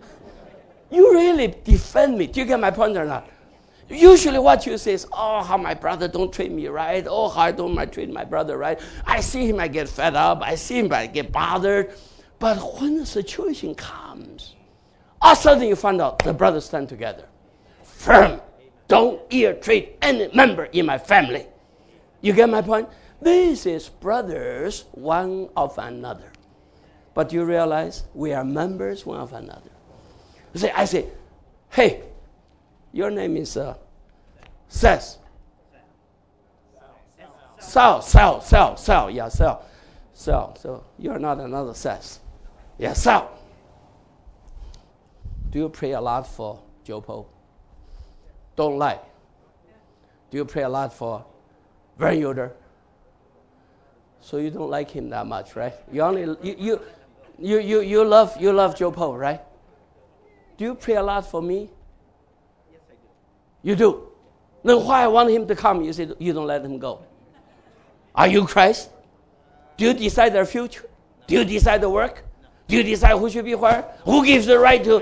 You really defend me. Do you get my point or not? Usually what you say is, oh, how my brother don't treat me right. Oh, how I don't treat my brother right. I see him, I get fed up. I see him, I get bothered. But when the situation comes, all of a sudden you find out the brothers stand together. Firm. Don't ill-treat any member in my family. You get my point? This is brothers one of another. But you realize we are members one of another. You say, I say, hey, your name is uh, Seth. Sal, Sal, Sal, Sal, yeah, Sal. Sal, so you're not another Seth. Yeah, Sal. Do you pray a lot for Joe Po? Don't lie. Do you pray a lot for Vern Yoder? So you don't like him that much, right? You only you you you you, you love you love Joe Po, right? Do you pray a lot for me? Yes, I do. You do. Then why I want him to come? You say you don't let him go. Are you Christ? Do you decide their future? Do you decide the work? Do you decide who should be where? Who gives the right to?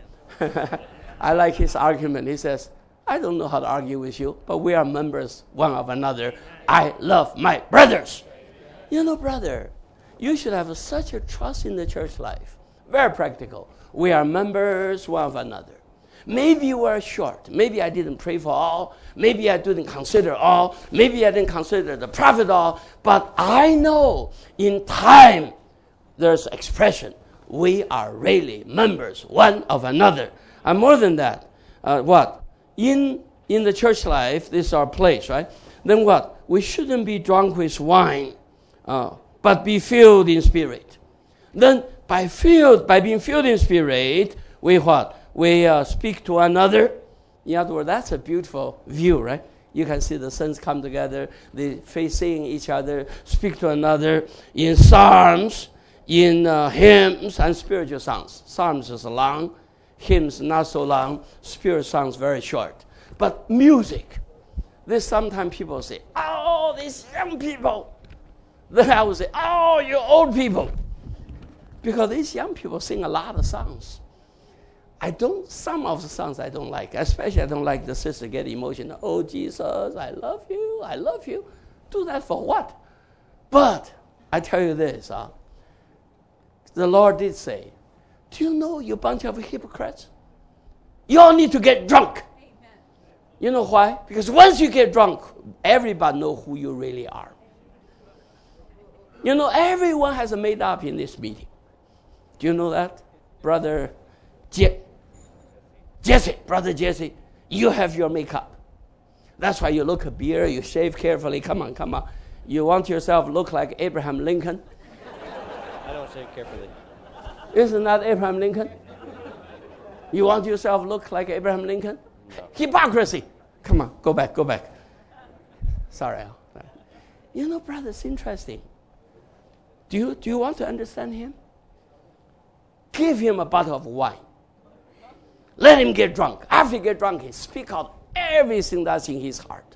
I like his argument. He says, I don't know how to argue with you, but we are members one of another. I love my brothers. You know, brother, you should have such a trust in the church life. Very practical. We are members one of another. Maybe you were short. Maybe I didn't pray for all. Maybe I didn't consider all. Maybe I didn't consider the prophet all. But I know in time there's expression. We are really members one of another. And more than that, uh, what? In, in the church life, this is our place, right? Then what? We shouldn't be drunk with wine, uh, but be filled in spirit. Then by filled, by being filled in spirit, we what? We uh, speak to another. In other words, that's a beautiful view, right? You can see the sons come together, they facing each other, speak to another in psalms, in uh, hymns, and spiritual songs. Psalms is long, hymns not so long, spiritual songs very short. But music, this sometimes people say, oh, these young people. Then I would say, oh, you old people. Because these young people sing a lot of songs. I don't, some of the songs I don't like, especially I don't like the sister get emotional. Oh, Jesus, I love you, I love you. Do that for what? But I tell you this, uh, the Lord did say, do you know you bunch of hypocrites? You all need to get drunk. Amen. You know why? Because once you get drunk, everybody knows who you really are. You know, everyone has a made up in this meeting. Do you know that? Brother Je- Jesse, Brother Jesse, you have your makeup. That's why you look a beard, you shave carefully. Come on, come on. You want yourself to look like Abraham Lincoln? I don't shave carefully. Isn't that Abraham Lincoln? You want yourself to look like Abraham Lincoln? No. Hypocrisy. Come on, go back, go back. Sorry, Al. You know, brother, it's interesting. Do you, do you want to understand him? Give him a bottle of wine. Let him get drunk. After he get drunk, he speak out everything that's in his heart.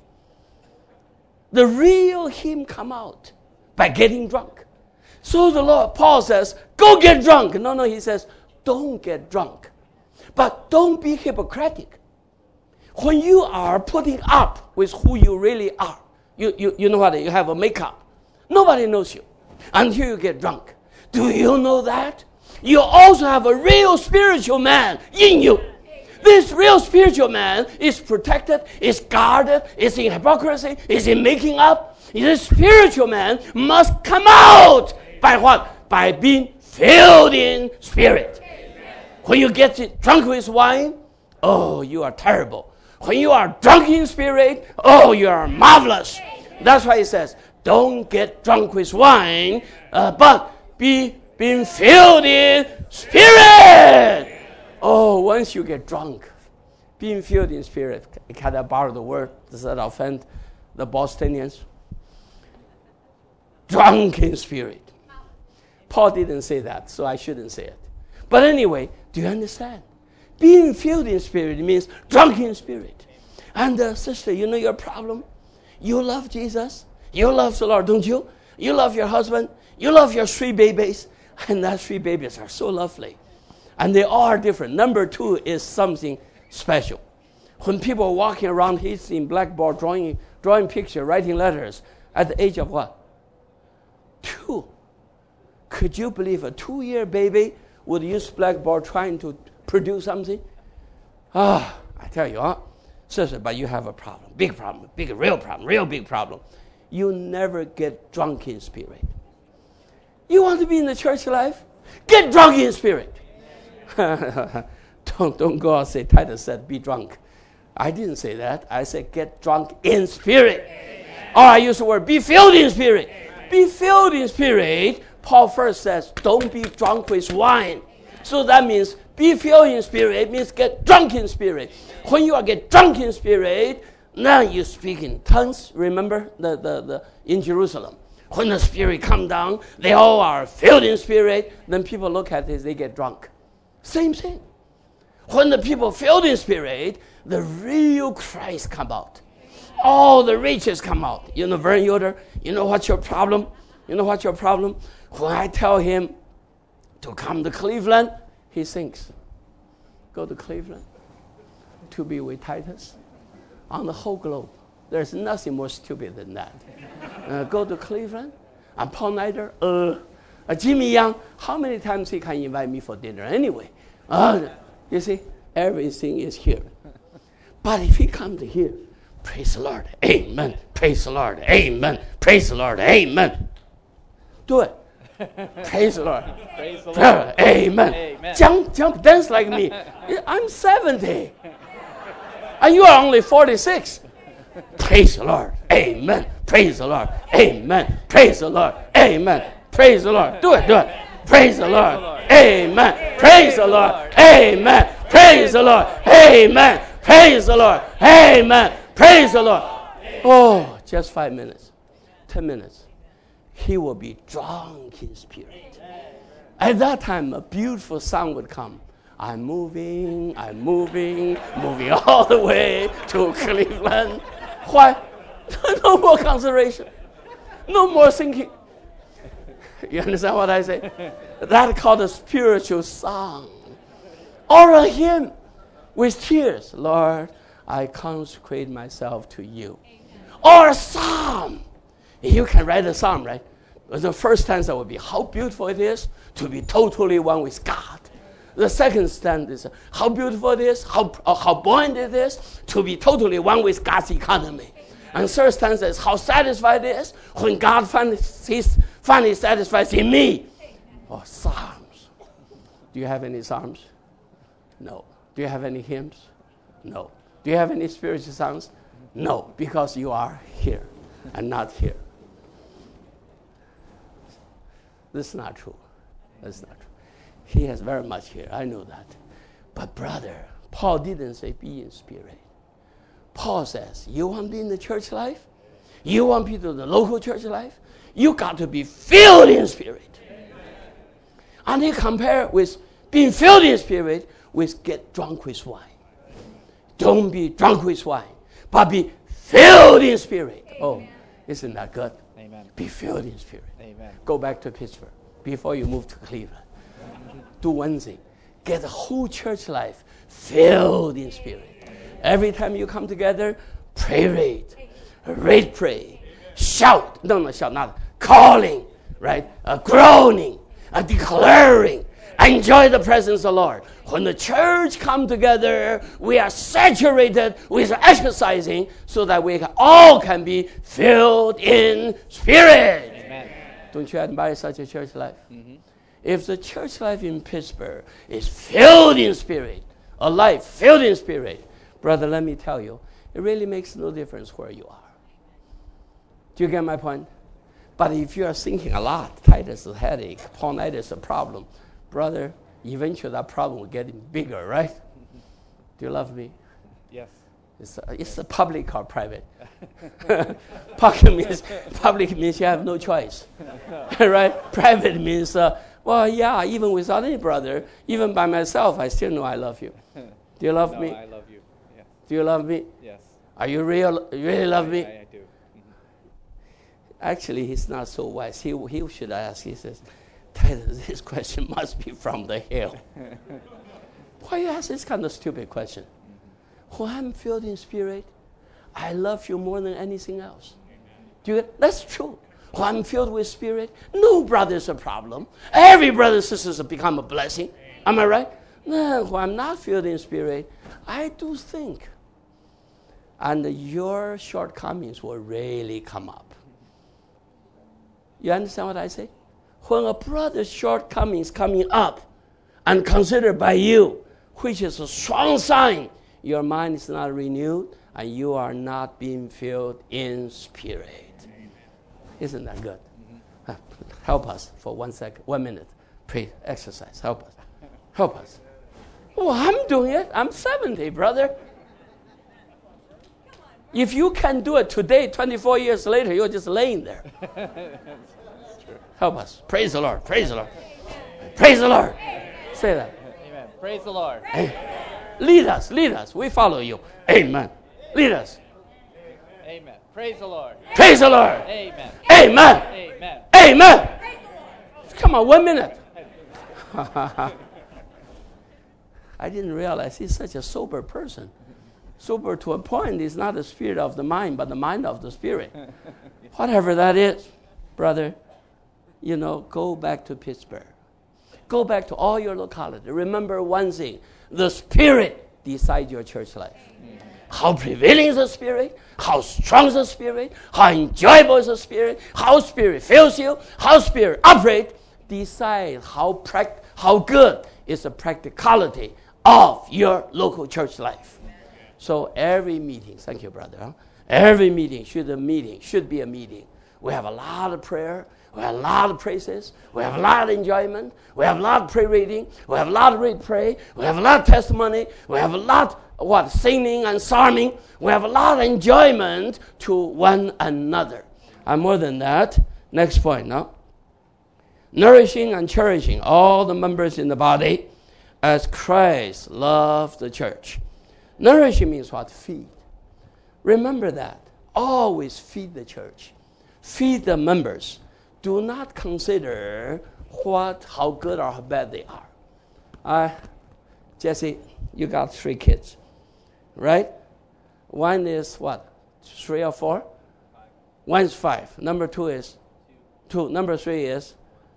The real him come out by getting drunk. So the Lord, Paul says, go get drunk. No, no, he says, don't get drunk. But don't be hypocritic. When you are putting up with who you really are, you, you, you know what, you have a makeup. Nobody knows you until you get drunk. Do you know that? You also have a real spiritual man in you. This real spiritual man is protected, is guarded, is in hypocrisy, is in making up. This spiritual man must come out by what? By being filled in spirit. When you get drunk with wine, oh, you are terrible. When you are drunk in spirit, oh, you are marvelous. That's why he says, don't get drunk with wine, uh, but be being filled in spirit. Oh, once you get drunk, being filled in spirit. Can I borrow the word? Does that offend the Bostonians? Drunk in spirit. Paul didn't say that, so I shouldn't say it. But anyway, do you understand? Being filled in spirit means drunk in spirit. And uh, sister, you know your problem? You love Jesus. You love the Lord, don't you? You love your husband. You love your three babies. And those three babies are so lovely. And they all are different. Number two is something special. When people are walking around, he's in blackboard drawing, drawing pictures, writing letters at the age of what? Two. Could you believe a two-year baby would use blackboard trying to produce something? Ah, I tell you, huh? Sister, but you have a problem. Big problem. Big, real problem. Real big problem. You never get drunk in spirit. You want to be in the church life? Get drunk in spirit. don't, don't go out and say, Titus said, be drunk. I didn't say that. I said, get drunk in spirit. Amen. Or I use the word, be filled in spirit. Amen. Be filled in spirit. Paul first says, don't be drunk with wine. So that means be filled in spirit means get drunk in spirit. When you are get drunk in spirit, now you speak in tongues. Remember the, the, the in Jerusalem. When the spirit come down, they all are filled in spirit. Then people look at this, they get drunk. Same thing. When the people filled in spirit, the real Christ come out. All the riches come out. You know, Vern Yoder, you know what's your problem? You know what's your problem? When I tell him to come to Cleveland, he thinks, go to Cleveland to be with Titus. On the whole globe, there's nothing more stupid than that. Uh, go to Cleveland, and Paul Snyder, uh, uh, Jimmy Young, how many times he can invite me for dinner anyway? Uh, you see, everything is here. But if he comes here, praise the Lord, amen, praise the Lord, amen, praise the Lord, amen. Do it. Praise the Lord. Praise the Lord. Amen. Amen. Jump, jump, dance like me. I'm seventy. And you are only forty-six. Praise the Lord. Amen. Praise the Lord. Amen. Praise the Lord. Amen. Praise the Lord. Do it, do it. Praise the Lord. Amen. Praise the Lord. Amen. Praise the Lord. Amen. Praise the Lord. Amen. Praise the Lord. Oh, just five minutes. Ten minutes. He will be drunk in spirit. At that time, a beautiful sound would come. I'm moving, I'm moving, moving all the way to Cleveland. Why? No more consideration. No more thinking. You understand what I say? That's called a spiritual song. Or a hymn with tears. Lord, I consecrate myself to you. Or a psalm. You can write a psalm, right? The first stanza would be, how beautiful it is to be totally one with God. The second stanza is, how beautiful it is, how, uh, how buoyant it is to be totally one with God's economy. And third stanza is, how satisfied it is when God finally, finally satisfies in me. Oh, psalms. Do you have any psalms? No. Do you have any hymns? No. Do you have any spiritual songs? No, because you are here and not here. This is not true. That's not true. He has very much here. I know that. But brother, Paul didn't say be in spirit. Paul says, you want to be in the church life? You want to be in the local church life? You got to be filled in spirit. And he compared with being filled in spirit with get drunk with wine. Don't be drunk with wine, but be filled in spirit. Amen. Oh, isn't that good? Amen. Be filled in spirit. Amen. Go back to Pittsburgh before you move to Cleveland. Do one thing. Get the whole church life filled in spirit. Every time you come together, pray, rate, rate, pray, shout. No, no, shout, not calling, right? Uh, groaning, uh, declaring. Enjoy the presence of the Lord. When the church come together, we are saturated with exercising so that we can, all can be filled in spirit. Amen. Don't you admire such a church life? Mm-hmm. If the church life in Pittsburgh is filled in spirit, a life filled in spirit, brother, let me tell you, it really makes no difference where you are. Do you get my point? But if you are thinking a lot, Titus is a headache, Paul Snyder is a problem, brother, eventually that problem will get bigger, right? Do you love me? Yes. It's a, it's a public or private. Public means, public means you have no choice, right? Private means, uh, well, yeah, even without any brother, even by myself, I still know I love you. Do you love no, me? I love you. Yes. Do you love me? Yes. Are you real? You really love me? I, I do. Mm-hmm. Actually, he's not so wise. He, he should ask. He says, Titus, this question must be from the hill. Why you ask this kind of stupid question? Mm-hmm. When I'm filled in spirit, I love you more than anything else. Do you get, that's true. When I'm filled with spirit, no brother is a problem. Every brother and sister has become a blessing. Am I right? No, when I'm not filled in spirit, I do think. And your shortcomings will really come up. You understand what I say? When a brother's shortcomings coming up and considered by you, which is a strong sign your mind is not renewed and you are not being filled in spirit. Amen. Isn't that good? Mm-hmm. Uh, help us for one second, one minute. Pray, exercise, help us. Help us. Oh, I'm doing it. I'm seventy, brother. If you can do it today, twenty-four years later, you're just laying there. Help us. Praise the Lord. Praise the Lord. Praise the Lord. Say that. Amen. Praise the Lord. Lead us. Lead us. We follow you. Amen. Lead us. Amen. Praise the Lord. Praise the Lord. Amen. Amen. Amen. Amen. Come on, one minute. I didn't realize he's such a sober person. Sober to a point is not the spirit of the mind, but the mind of the spirit. Whatever that is, brother, you know, go back to Pittsburgh. Go back to all your locality. Remember one thing. The spirit decides your church life. How prevailing is the spirit, how strong is the spirit, how enjoyable is the spirit, how spirit fills you, how spirit operates, decide how pract- how good is the practicality of your local church life. So every meeting, thank you, brother. Huh? Every meeting should a meeting should be a meeting. We have a lot of prayer. We have a lot of praises. We have a lot of enjoyment. We have a lot of prayer reading. We have a lot of read pray. We have a lot of testimony. We have a lot of what singing and psalming. We have a lot of enjoyment to one another. And more than that, next point now. Nourishing and cherishing all the members in the body as Christ loved the church. Nourishing means what? Feed. Remember that. Always feed the church. Feed the members. Do not consider what, how good or how bad they are. Uh, Jesse, you got three kids, right? One is what? Three or four? Five. One is five. Number two is? Two. two. Number three is?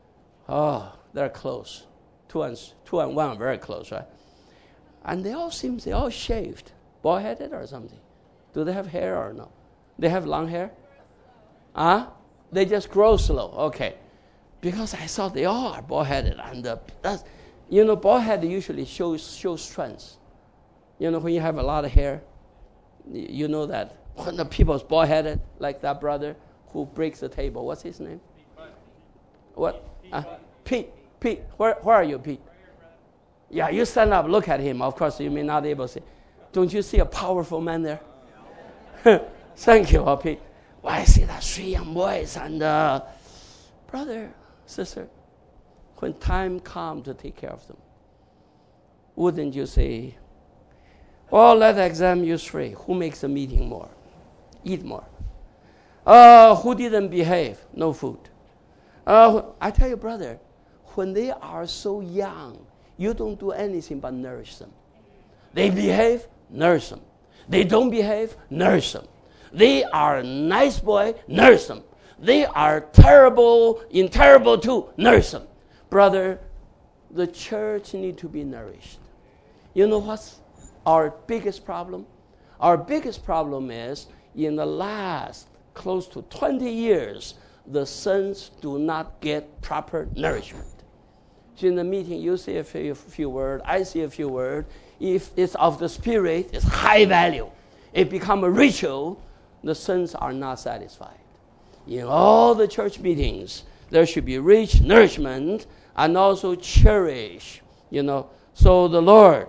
Oh, they're close. Two and, two and one are very close, right? And they all seem, they all shaved. Bald-headed or something. Do they have hair or no? They have long hair? Huh? They just grow slow. Okay. Because I saw they all are bald-headed. And the, that's, you know, bald-headed usually shows, shows strength. You know, when you have a lot of hair, you know that when the people's bald-headed, like that brother who breaks the table. What's his name? What? Uh, Pete. Pete. Where, where are you, Pete? Yeah, you stand up, look at him. Of course, you may not be able to see. Don't you see a powerful man there? Thank you, oh, Pete. Well, I see that three young boys. And uh, brother, sister, when time comes to take care of them, wouldn't you say, well, let the exam use three. Who makes the meeting more? Eat more. Uh, who didn't behave? No food. Uh, I tell you, brother, when they are so young, you don't do anything but nourish them. They behave, nourish them. They don't behave, nourish them. They are a nice boy, nourish them. They are terrible, in terrible too, nourish them. Brother, the church need to be nourished. You know what's our biggest problem? Our biggest problem is in the last close to twenty years, the sons do not get proper nourishment. So in the meeting, you say a few, few words, I say a few words. If it's of the spirit, it's high value. It becomes a ritual, the sons are not satisfied. In all the church meetings, there should be rich nourishment and also cherish, you know. So the Lord,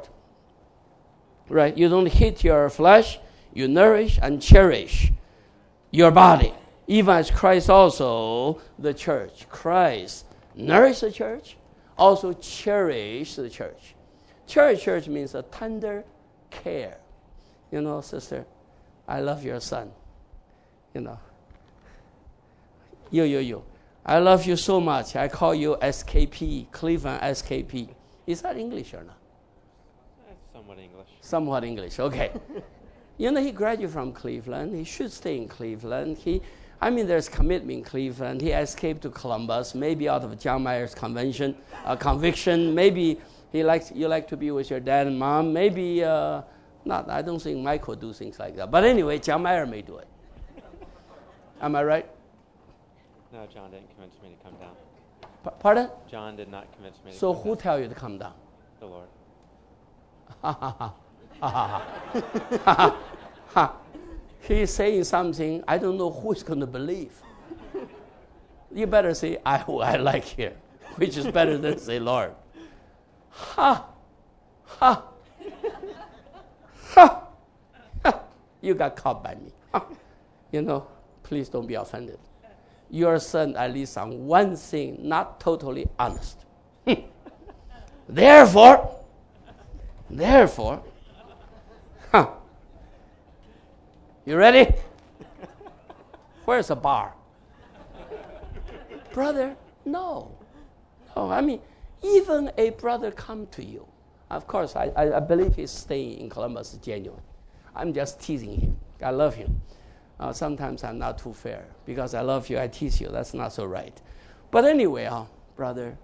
right, you don't hit your flesh, you nourish and cherish your body. Even as Christ also, the church. Christ nourished the church, also cherish the church. Cherish church means a tender care. You know, sister, I love your son. You know. You, you, you. I love you so much. I call you S K P, Cleveland S K P. Is that English or not? That's somewhat English. Somewhat English, okay. You know, he graduated from Cleveland. He should stay in Cleveland. He, I mean, there's commitment in Cleveland. He escaped to Columbus, maybe out of John Mayer's convention, uh, conviction. Maybe he likes you like to be with your dad and mom. Maybe uh, not. I don't think Mike would do things like that. But anyway, John Mayer may do it. Am I right? No, John didn't convince me to come down. P- pardon? John did not convince me to So come who down. tell you to come down? The Lord. Ha ha ha. Ha ha ha. Ha. He's saying something, I don't know who is going to believe. You better say, I, I like here, which is better than say, Lord. Ha! Ha! Ha! Ha! You got caught by me. Ha. You know, please don't be offended. Your son, at least on one thing, not totally honest. Therefore, therefore, huh. You ready? Where's the bar? Brother, no. No, I mean, even a brother come to you. Of course, I, I, I believe he's staying in Columbus genuine. I'm just teasing him. I love him. Uh, sometimes I'm not too fair. Because I love you, I tease you. That's not so right. But anyway, uh, brother,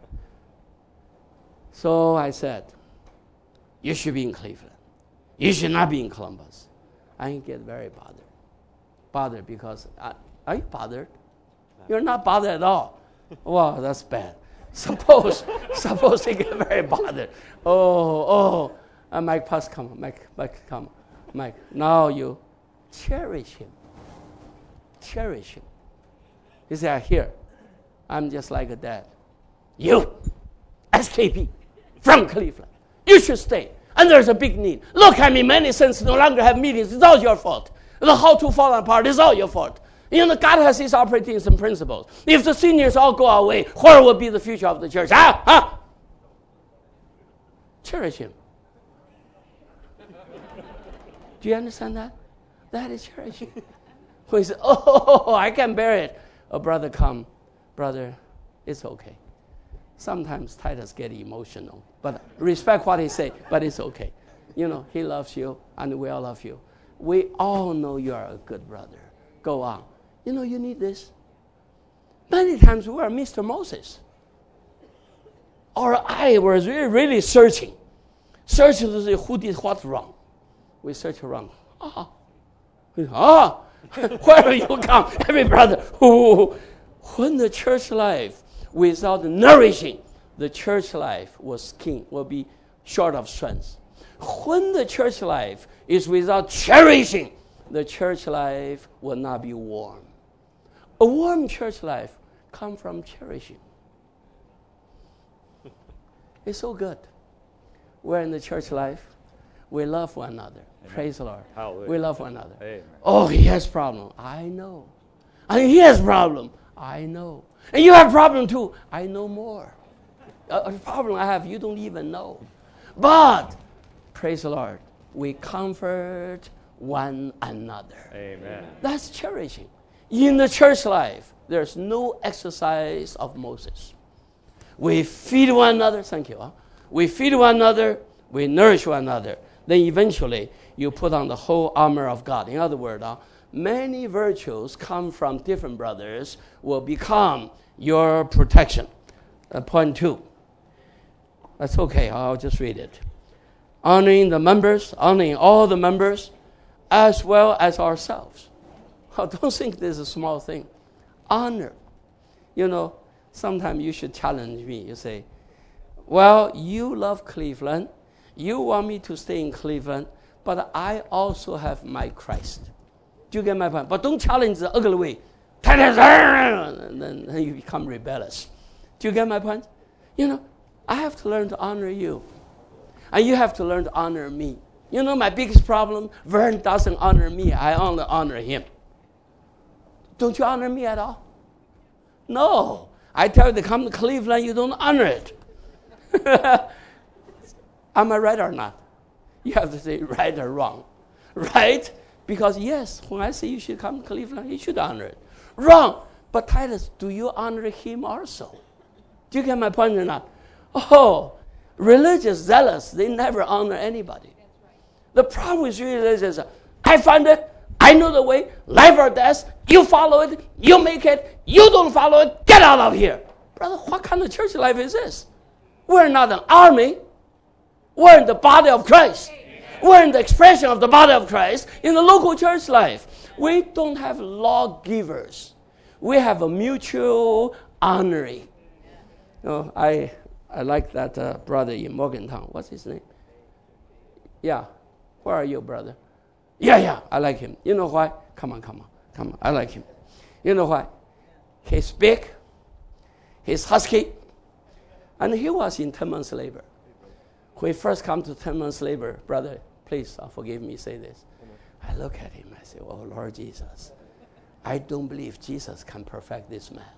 so I said, you should be in Cleveland. You should not be in Columbus. I get very bothered. Bothered because, I, are you bothered? You're not bothered at all. Wow, that's bad. Suppose, suppose they get very bothered. Oh, oh, uh, Mike, pass, come, Mike, Mike, come, Mike. Now you cherish him. Cherish him. He said, here, I'm just like a dad. You, S K P, from Cleveland, you should stay. And there's a big need. Look, I mean, many saints no longer have meetings. It's all your fault. The how to fall apart is all your fault. You know, God has his operating some principles. If the seniors all go away, where will be the future of the church? Ah, ah. Cherish him. Do you understand that? That is cherishing. When he said, oh, I can bear it. A brother come. Brother, it's okay. Sometimes Titus get emotional. But respect what he say, but it's okay. You know, he loves you, and we all love you. We all know you are a good brother. Go on. You know, you need this. Many times we are Mister Moses. Our eye was really, really searching. Searching to see who did what wrong. We search around. Ah. Ah. Where will you come? Every brother. Ooh. When the church life, without nourishing, the church life was king, will be short of strength. When the church life is without cherishing, the church life will not be warm. A warm church life comes from cherishing. It's so good. We're in the church life. We love one another. Amen. Praise the Lord. Hallelujah. We love one another. Amen. Oh, he has problem. I know. And he has problem. I know. And you have problem too. I know more. A, a problem I have, you don't even know. But, praise the Lord, we comfort one another. Amen. That's cherishing. In the church life, there's no exercise of Moses. We feed one another. Thank you. Huh? We feed one another. We nourish one another. Then eventually, you put on the whole armor of God. In other words, uh, many virtues come from different brothers will become your protection. Uh, point two. That's okay. I'll just read it. Honoring the members, honoring all the members, as well as ourselves. Oh, don't think this is a small thing. Honor. You know, sometimes you should challenge me. You say, well, you love Cleveland. You want me to stay in Cleveland, but I also have my Christ. Do you get my point? But don't challenge the ugly way. And then you become rebellious. Do you get my point? You know, I have to learn to honor you. And you have to learn to honor me. You know my biggest problem? Vern doesn't honor me. I only honor him. Don't you honor me at all? No. I tell you to come to Cleveland, you don't honor it. Am I right or not? You have to say right or wrong. Right? Because yes, when I say you should come to Cleveland, you should honor it. Wrong. But Titus, do you honor him also? Do you get my point or not? Oh, religious zealous, they never honor anybody. The problem with religious is, I find it, I know the way, life or death, you follow it, you make it, you don't follow it, get out of here. Brother, what kind of church life is this? We're not an army. We're in the body of Christ. We're in the expression of the body of Christ in the local church life. We don't have lawgivers. We have a mutual honoring. You know, I I like that uh, brother in Morgantown. What's his name? Yeah. Where are you, brother? Yeah, yeah, I like him. You know why? Come on, come on, come on. I like him. You know why? He's big. He's husky. And he was in ten months labor. When he first come to ten months labor, brother, please uh, forgive me, say this. Amen. I look at him, I say, oh, Lord Jesus, I don't believe Jesus can perfect this man.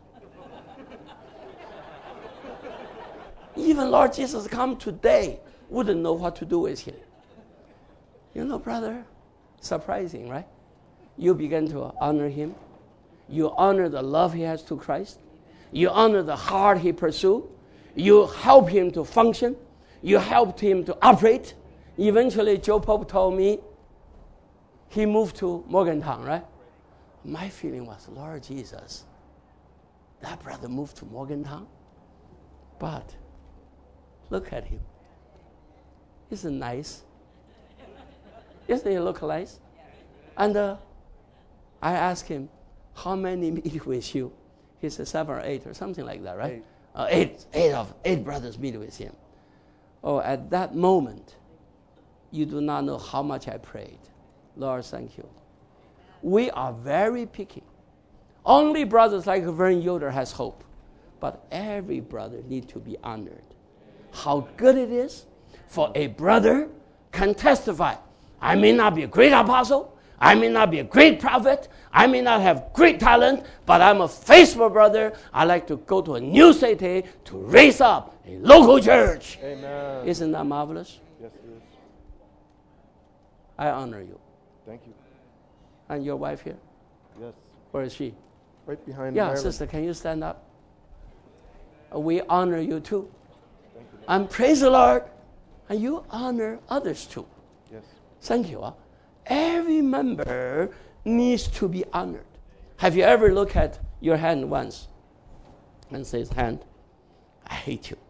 Even Lord Jesus come today, wouldn't know what to do with him. You know, brother, surprising, right? You begin to honor him. You honor the love he has to Christ. You honor the heart he pursued. You help him to function. You helped him to operate. Eventually, Joe Pope told me he moved to Morgantown, right? My feeling was, Lord Jesus, that brother moved to Morgantown? But look at him. Isn't nice? Isn't he look nice? And uh, I asked him, how many meet with you? He said seven or eight or something like that, right? Eight. Uh, eight, eight of eight brothers meet with him. Oh, at that moment, you do not know how much I prayed. Lord, thank you. We are very picky. Only brothers like Vern Yoder has hope. But every brother needs to be honored. How good it is for a brother can testify. I may not be a great apostle. I may not be a great prophet. I may not have great talent, but I'm a faithful brother. I like to go to a new city to raise up a local church. Amen. Isn't that marvelous? Yes, it is. I honor you. Thank you. And your wife here? Yes. Where is she? Right behind Yeah, Marilyn. sister, can you stand up? We honor you too. Thank you. And praise the Lord. And you honor others too. Yes. Thank you. Huh? Every member needs to be honored. Have you ever looked at your hand once and says, hand, I hate you.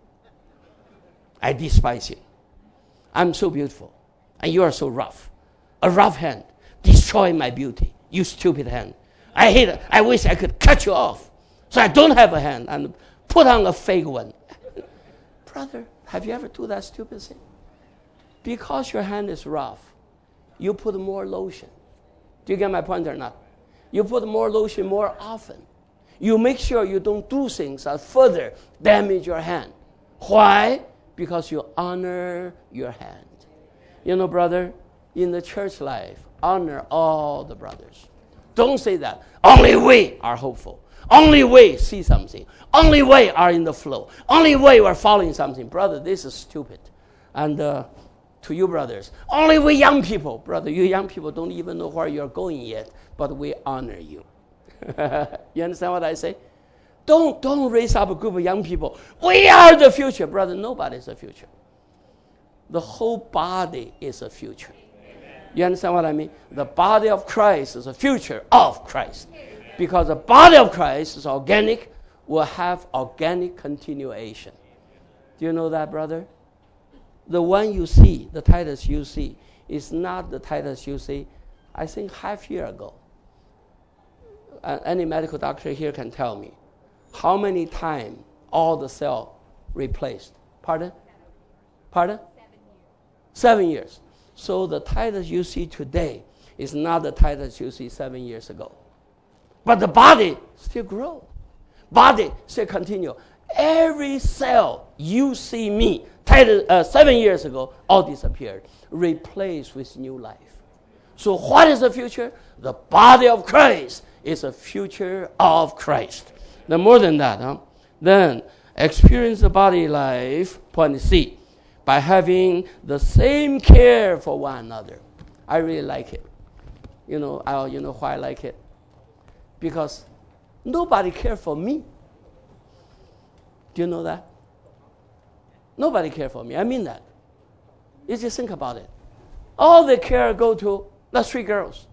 I despise you. I'm so beautiful. And you are so rough. A rough hand. Destroy my beauty. You stupid hand. I hate it. I wish I could cut you off. So I don't have a hand and put on a fake one. Brother, have you ever do that stupid thing? Because your hand is rough, you put more lotion. Do you get my point or not? You put more lotion more often. You make sure you don't do things that further damage your hand. Why? Because you honor your hand. You know, brother, in the church life, honor all the brothers. Don't say that. Only we are hopeful. Only we see something. Only we are in the flow. Only we are following something. Brother, this is stupid. And uh, to you brothers, only we young people, brother, you young people don't even know where you're going yet, but we honor you. You understand what I say? Don't, don't raise up a group of young people. We are the future. Brother, nobody is the future. The whole body is the future. You understand what I mean? The body of Christ is the future of Christ. Because the body of Christ is organic, will have organic continuation. Do you know that, brother? The one you see, the Titus you see, is not the Titus you see, I think half year ago. Uh, any medical doctor here can tell me how many times all the cell replaced. Pardon? Pardon? Seven years. Seven years. So the Titus you see today is not the Titus you see seven years ago. But the body still grow. Body still continue. Every cell you see me, Titus, uh, seven years ago, all disappeared. Replaced with new life. So what is the future? The body of Christ is the future of Christ. Then more than that, huh? Then experience the body life, point C, by having the same care for one another. I really like it. You know, I, you know why I like it? Because nobody cares for me. Do you know that? Nobody cares for me. I mean that. You just think about it. All the care go to the three girls.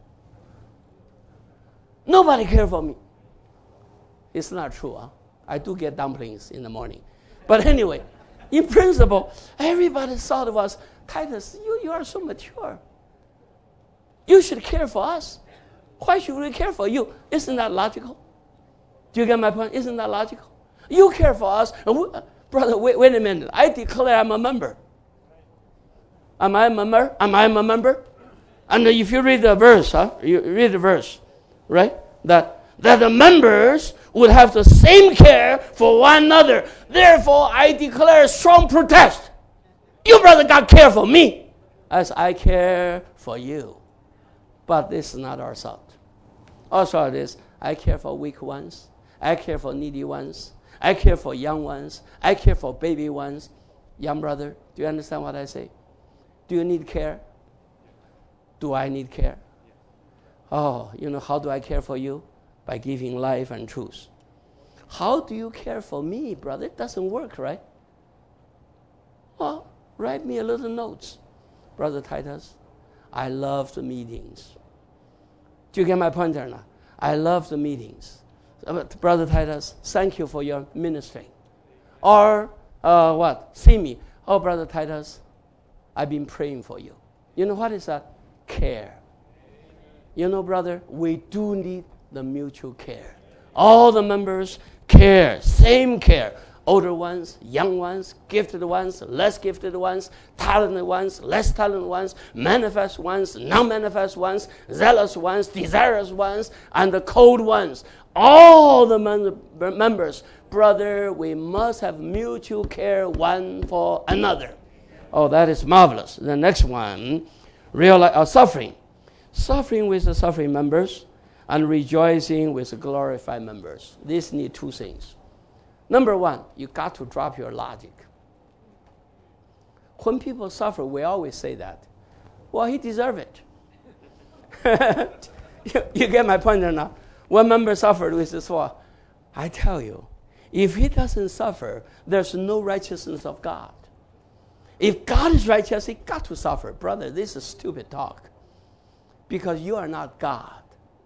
Nobody cares for me. It's not true. Huh? I do get dumplings in the morning. But anyway, in principle, everybody thought of us, Titus, you, you are so mature. You should care for us. Why should we care for you? Isn't that logical? Do you get my point? Isn't that logical? You care for us. And we, brother, wait, wait a minute. I declare I'm a member. Am I a member? Am I a member? And if you read the verse, huh? You read the verse, right? That, that the members would have the same care for one another. Therefore, I declare strong protest. You, brother, got not care for me as I care for you. But this is not our thought. Our thought is, I care for weak ones. I care for needy ones. I care for young ones. I care for baby ones. Young brother, do you understand what I say? Do you need care? Do I need care? Oh, you know, how do I care for you? By giving life and truth. How do you care for me, brother? It doesn't work, right? Well, write me a little notes. Brother Titus, I love the meetings. Do you get my point or not? I love the meetings. Brother Titus, thank you for your ministry. Or, uh, what? See me. Oh, Brother Titus, I've been praying for you. You know what is that? Care. You know, brother, we do need the mutual care. All the members care, same care. Older ones, young ones, gifted ones, less gifted ones, talented ones, less talented ones, manifest ones, non-manifest ones, zealous ones, desirous ones, and the cold ones. All the mem- members, brother, we must have mutual care one for another. Oh, that is marvelous. The next one, real uh, suffering. Suffering with the suffering members and rejoicing with the glorified members. These need two things. Number one, you got to drop your logic. When people suffer, we always say that. Well, he deserves it. you, you get my point or not? One member suffered with this one. I tell you, if he doesn't suffer, there's no righteousness of God. If God is righteous, he got to suffer. Brother, this is stupid talk. Because you are not God.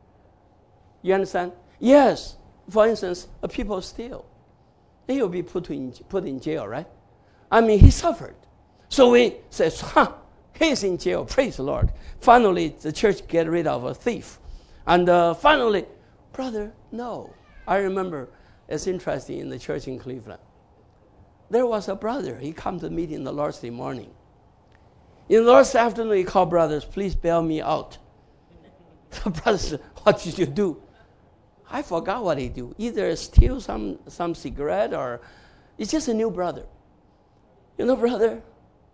You understand? Yes, for instance, a people steal. He will be put in, put in jail, right? I mean, he suffered. So we say, huh, he's in jail, praise the Lord. Finally, the church get rid of a thief. And uh, finally, brother, no. I remember, it's interesting, in the church in Cleveland. There was a brother, he come to meet in the Lord's Day morning. In the Lord's afternoon, he called, brothers, please bail me out. The brother said, what did you do? I forgot what he do. Either steal some, some cigarette or it's just a new brother. You know, brother,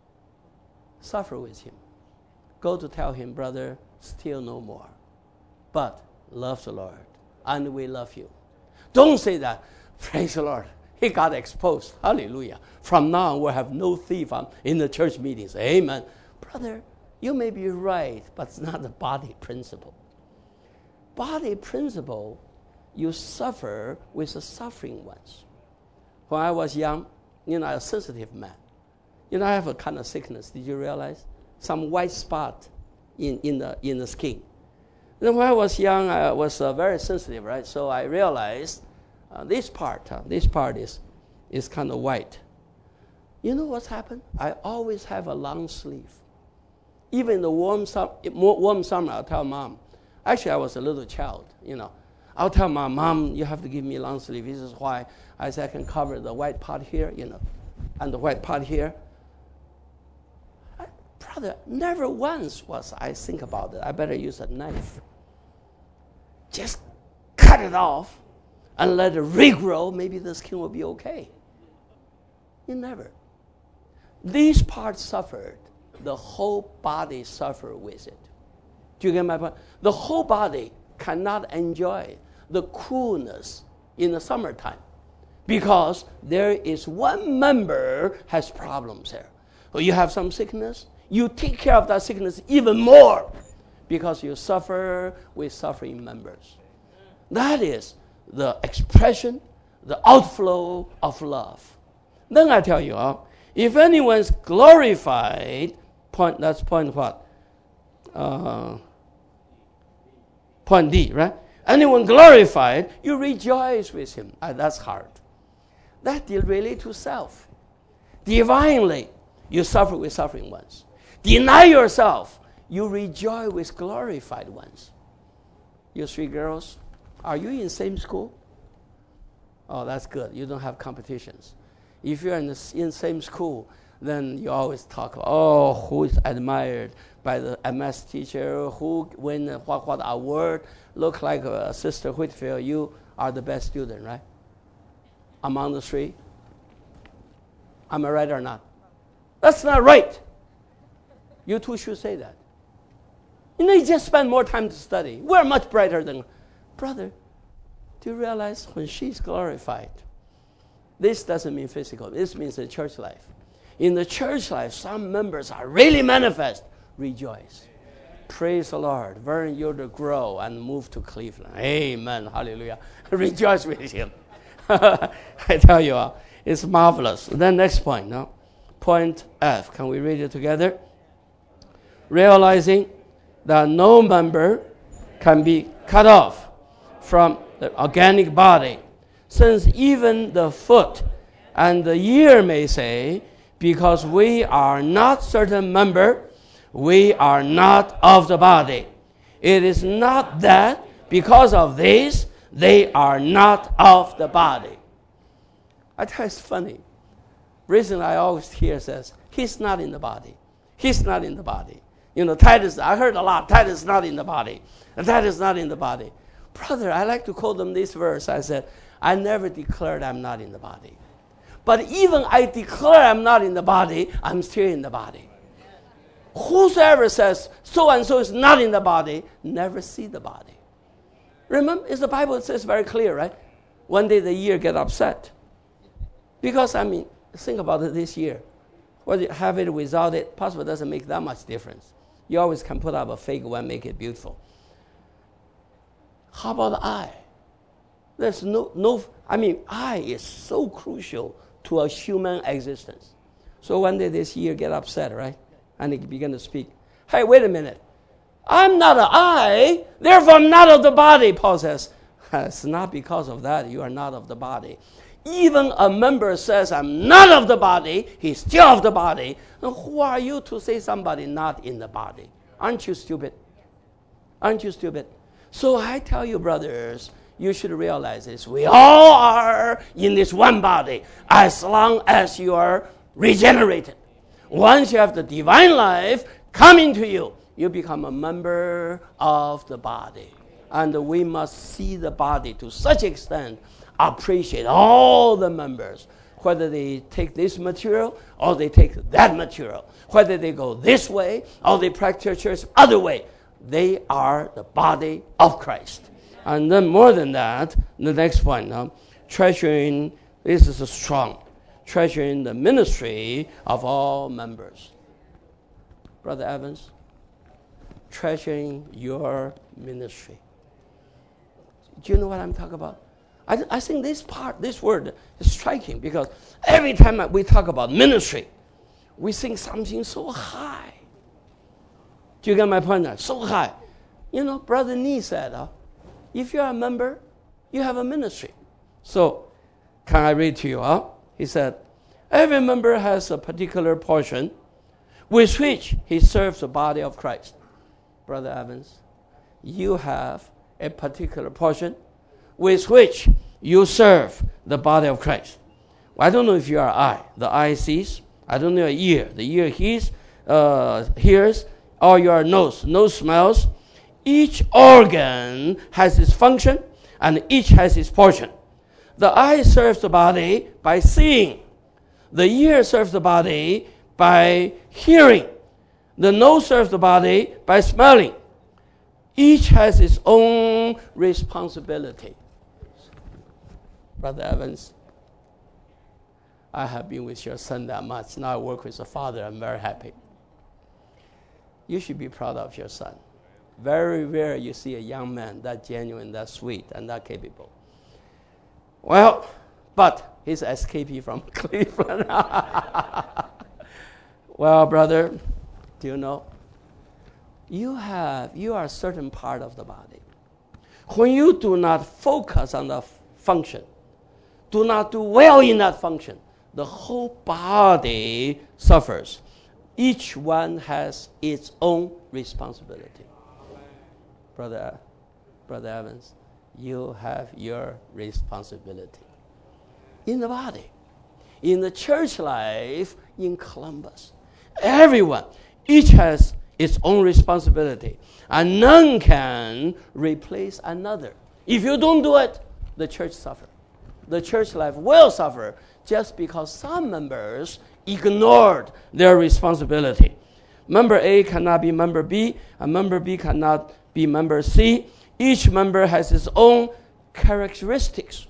suffer with him. Go to tell him, brother, steal no more. But love the Lord, and we love you. Don't say that. Praise the Lord. He got exposed. Hallelujah. From now on, we'll have no thief in the church meetings. Amen. Brother, you may be right, but it's not the body principle. Body principle, you suffer with the suffering ones. When I was young, you know, I'm a sensitive man. You know, I have a kind of sickness. Did you realize? Some white spot in, in, the, in the skin. Then when I was young, I was uh, very sensitive, right? So I realized uh, this part, uh, this part is, is kind of white. You know what's happened? I always have a long sleeve. Even in the warm, sum- warm summer, I'll tell mom. Actually, I was a little child, you know. I'll tell my mom, you have to give me a long sleeve. This is why I said I can cover the white part here, you know, and the white part here. I, brother, never once was I think about it. I better use a knife. Just cut it off and let it regrow. Maybe the skin will be okay. You never. These parts suffered. The whole body suffered with it. Do you get my point? The whole body cannot enjoy the coolness in the summertime because there is one member has problems there. Or you have some sickness, you take care of that sickness even more because you suffer with suffering members. That is the expression, the outflow of love. Then I tell you, uh, if anyone's glorified, point, that's point what? Uh, point D, right? Anyone glorified, you rejoice with him. Uh, that's hard. That deal really to self. Divinely, you suffer with suffering ones. Deny yourself, you rejoice with glorified ones. You three girls, are you in the same school? Oh, that's good. You don't have competitions. If you're in the in same school, then you always talk, oh, who is admired by the M S teacher, who win what, what award, look like uh, Sister Whitfield, you are the best student, right? Among the three. Am I right or not? That's not right. You too should say that. You know, you just spend more time to study. We're much brighter than, brother, do you realize when she's glorified, this doesn't mean physical. This means the church life. In the church life, some members are really manifest. Rejoice. Praise the Lord. Vern, you're to grow and move to Cleveland. Amen. Hallelujah. Rejoice with him. I tell you, uh, it's marvelous. Then next point. No? Point F. Can we read it together? Realizing that no member can be cut off from the organic body, since even the foot and the ear may say, because we are not certain member, we are not of the body. It is not that because of this, they are not of the body. I tell you, it's funny. Reason I always hear says, he's not in the body. He's not in the body. You know, Titus, I heard a lot, Titus is not in the body. And Titus is not in the body. Brother, I like to quote them this verse. I said, I never declared I'm not in the body. But even I declare I'm not in the body, I'm still in the body. Whosoever says so-and-so is not in the body, never see the body. Remember, it's the Bible that says very clear, right? One day the ear get upset. Because, I mean, think about it this year. Whether you have it without it, possibly doesn't make that much difference. You always can put up a fake one, make it beautiful. How about the eye? There's no, no, I mean, eye is so crucial to a human existence. So one day this ear get upset, right? And he began to speak. Hey, wait a minute. I'm not an eye, therefore I'm not of the body, Paul says. It's not because of that you are not of the body. Even a member says, I'm not of the body, he's still of the body. Now, who are you to say somebody not in the body? Aren't you stupid? Aren't you stupid? So I tell you, brothers, you should realize this. We all are in this one body as long as you are regenerated. Once you have the divine life coming to you, you become a member of the body. And we must see the body to such extent, appreciate all the members, whether they take this material or they take that material, whether they go this way or they practice church other way. They are the body of Christ. And then more than that, the next point, now, treasuring, this is a strong, treasuring the ministry of all members. Brother Evans, treasuring your ministry. Do you know what I'm talking about? I, I think this part, this word is striking because every time we talk about ministry, we think something so high. Do you get my point now? So high. You know, Brother Nee said, uh, if you're a member, you have a ministry. So, can I read to you? Huh? He said, every member has a particular portion with which he serves the body of Christ. Brother Evans, you have a particular portion with which you serve the body of Christ. Well, I don't know if you are eye. The eye sees. I don't know your ear. The ear hears, uh, hears, or your nose. Nose smells. Each organ has its function, and each has its portion. The eye serves the body by seeing. The ear serves the body by hearing. The nose serves the body by smelling. Each has its own responsibility. Brother Evans, I have been with your son that much. Now I work with the father. I'm very happy. You should be proud of your son. Very rare you see a young man that genuine, that sweet, and that capable. Well, but he's S K P from Cleveland. Well, brother, do you know? You have, you are a certain part of the body. When you do not focus on the function, do not do well in that function, the whole body suffers. Each one has its own responsibility. Brother, Brother Evans, you have your responsibility in the body, in the church life in Columbus. Everyone, each has its own responsibility, and none can replace another. If you don't do it, the church suffers. The church life will suffer just because some members ignored their responsibility. Member A cannot be member B, and member B cannot be member C. Each member has its own characteristics.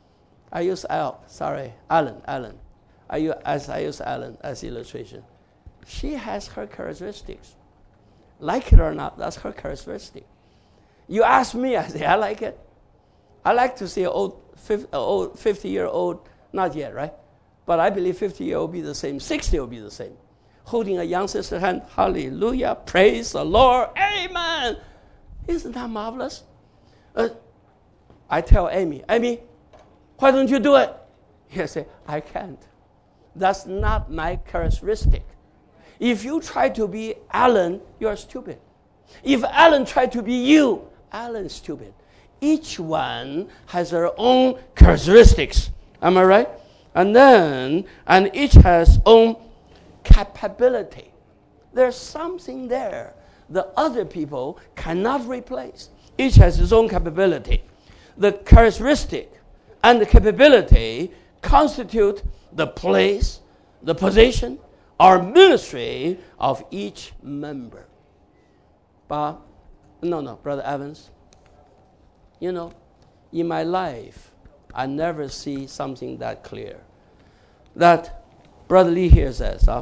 I use Al, sorry, Alan, Alan. I use, as I use Alan as illustration. She has her characteristics. Like it or not, that's her characteristic. You ask me, I say, I like it. I like to see an old, old fifty-year-old, not yet, right? But I believe fifty-year-old will be the same, sixty will be the same. Holding a young sister's hand, hallelujah, praise the Lord, amen. Isn't that marvelous? Uh, I tell Amy, Amy, why don't you do it? He say, I can't. That's not my characteristic. If you try to be Alan, you are stupid. If Alan tried to be you, Alan's stupid. Each one has their own characteristics. Am I right? And then, and each has own capability. There's something there the other people cannot replace. Each has its own capability. The characteristic and the capability constitute the place, the position, or ministry of each member. Bob, no, no, Brother Evans, you know, in my life, I never see something that clear. That Brother Lee here says, huh,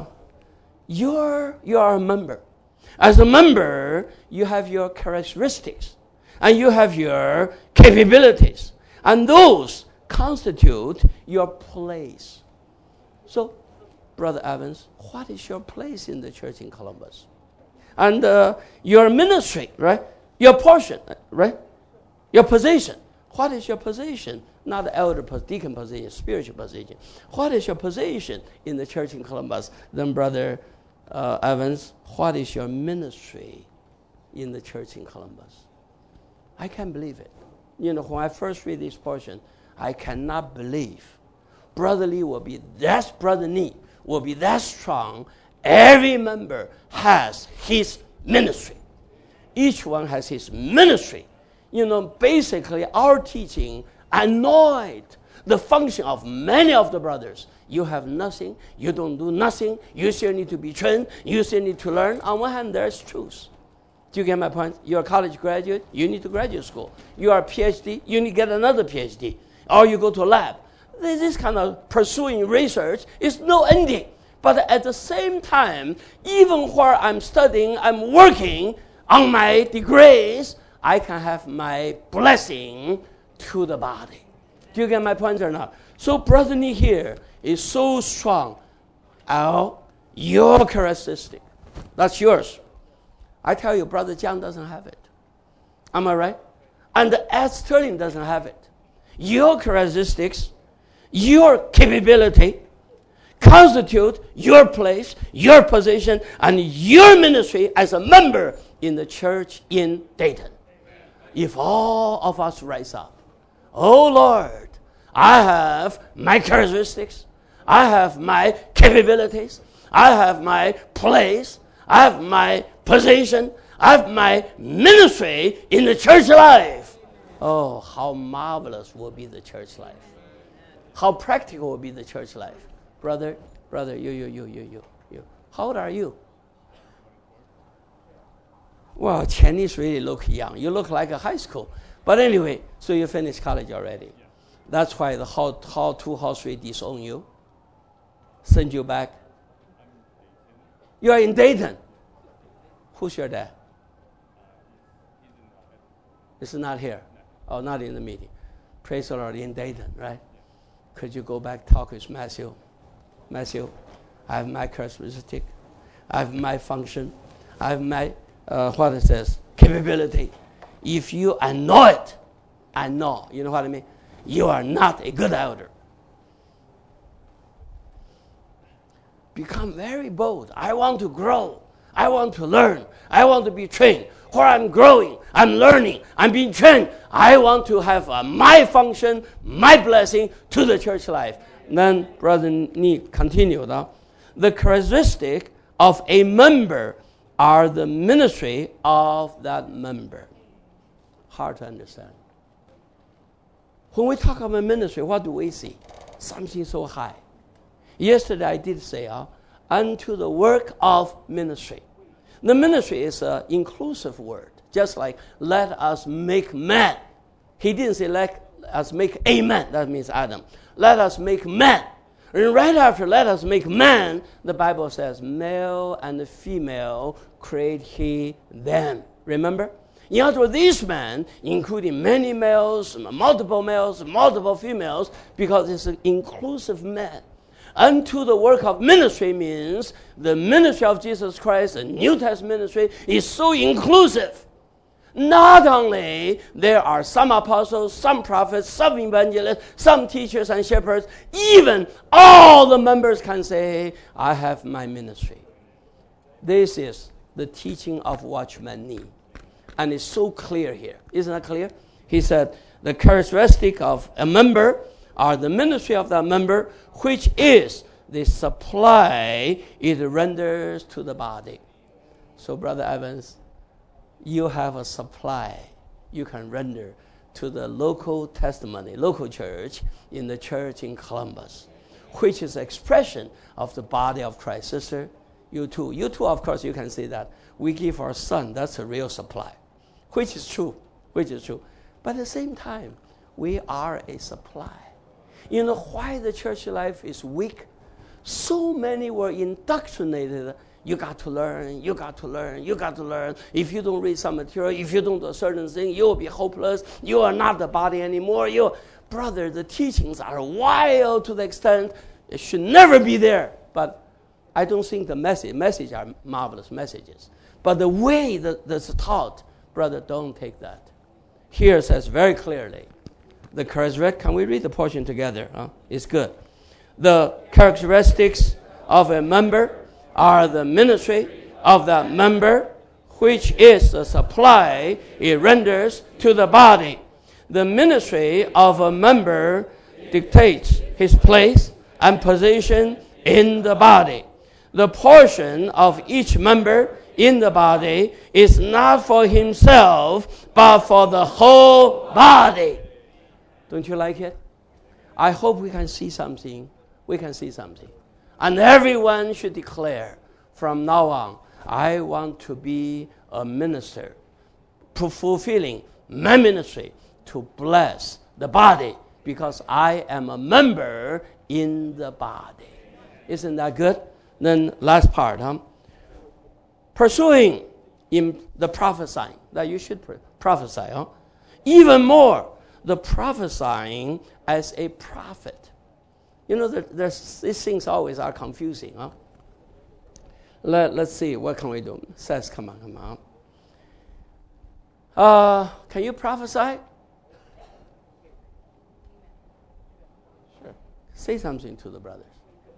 you're, you are a member. As a member, you have your characteristics, and you have your capabilities, and those constitute your place. So, Brother Evans, what is your place in the church in Columbus? And uh, your ministry, right? Your portion, right? Your position. What is your position? Not the elder deacon position, spiritual position. What is your position in the church in Columbus? Then, Brother uh, Evans, what is your ministry in the church in Columbus? I can't believe it. You know, when I first read this portion, I cannot believe Brother Lee will be that, Brother Lee will be that strong. Every member has his ministry. Each one has his ministry. You know, basically our teaching annoyed the function of many of the brothers. You have nothing. You don't do nothing. You still need to be trained. You still need to learn. On one hand, there's truth. Do you get my point? You're a college graduate. You need to graduate school. You are a P H D. You need to get another P H D. Or you go to a lab. This kind of pursuing research is no ending. But at the same time, even while I'm studying, I'm working on my degrees, I can have my blessing to the body. Do you get my point or not? So Brother Nee here is so strong. Al, your characteristic, that's yours. I tell you, Brother John doesn't have it. Am I right? And Ed Sterling doesn't have it. Your characteristics, your capability, constitute your place, your position, and your ministry as a member in the church in Dayton. If all of us rise up, oh Lord, I have my characteristics, I have my capabilities, I have my place, I have my position, I have my ministry in the church life. Oh, how marvelous will be the church life. How practical will be the church life. Brother, brother, you, you, you, you, you, you. How old are you? Well, Chinese really look young. You look like a high school. But anyway, so you finished college already. That's why the how, how two, how three disown you. Send you back. You are in Dayton. Who's your dad? It's not here. Oh, not in the meeting. Praise the Lord, in Dayton, right? Could you go back talk with Matthew? Matthew, I have my characteristic. I have my function. I have my, uh, what it says, capability. If you know it, I know. You know what I mean? You are not a good elder. Become very bold. I want to grow. I want to learn. I want to be trained. Where I'm growing, I'm learning, I'm being trained. I want to have uh, my function, my blessing to the church life. Then Brother Nee continued. Uh, the characteristic of a member are the ministry of that member. Hard to understand. When we talk about ministry, what do we see? Something so high. Yesterday I did say, uh, unto the work of ministry. The ministry is an inclusive word, just like let us make man. He didn't say let us make a man. That means Adam. Let us make man. And right after let us make man, the Bible says male and female create he them. Remember? In other words, these men, including many males, multiple males, multiple females, because it's an inclusive man. Unto the work of ministry means the ministry of Jesus Christ, the New Testament ministry, is so inclusive. Not only there are some apostles, some prophets, some evangelists, some teachers and shepherds, even all the members can say, I have my ministry. This is the teaching of Watchman Nee. And it's so clear here. Isn't that clear? He said, the characteristic of a member are the ministry of that member, which is the supply it renders to the body. So, Brother Evans, you have a supply you can render to the local testimony, local church, in the church in Columbus, which is expression of the body of Christ. Sister, you too. You too, of course, you can say that. We give our son, that's a real supply, which is true, which is true. But at the same time, we are a supply. You know why the church life is weak? So many were indoctrinated. You got to learn, you got to learn, you got to learn. If you don't read some material, if you don't do a certain thing, you will be hopeless. You are not the body anymore. You, brother, the teachings are wild to the extent it should never be there. But I don't think the message, message are marvelous messages. But the way that that's taught, brother, don't take that. Here it says very clearly, the characteristic, can we read the portion together? Huh? It's good. The characteristics of a member are the ministry of that member, which is the supply it renders to the body. The ministry of a member dictates his place and position in the body. The portion of each member in the body is not for himself, but for the whole body. Don't you like it? I hope we can see something. We can see something. And everyone should declare from now on, I want to be a minister, fulfilling my ministry to bless the body because I am a member in the body. Isn't that good? Then last part, huh? Pursuing in the prophesying, that you should prophesy, huh? Even more, the prophesying as a prophet. You know, there, there's, these things always are confusing, huh? Let, let's see, what can we do? Says, come on, come on. Uh, can you prophesy? Sure. Say something to the brothers.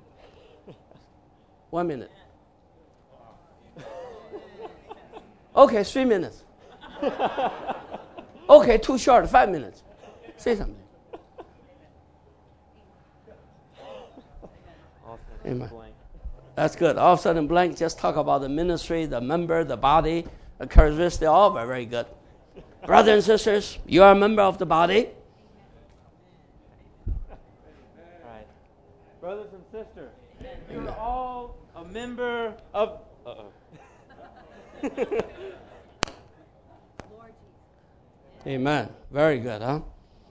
One minute. Okay, three minutes. Okay, too short, five minutes. Say something. Amen. That's good. All of a sudden blank, just talk about the ministry, the member, the body, the characteristics, all very, very good. Brothers and sisters, you are a member of the body. Right. Brothers and sisters, you're all a member of... Uh-oh. Amen. Very good, huh?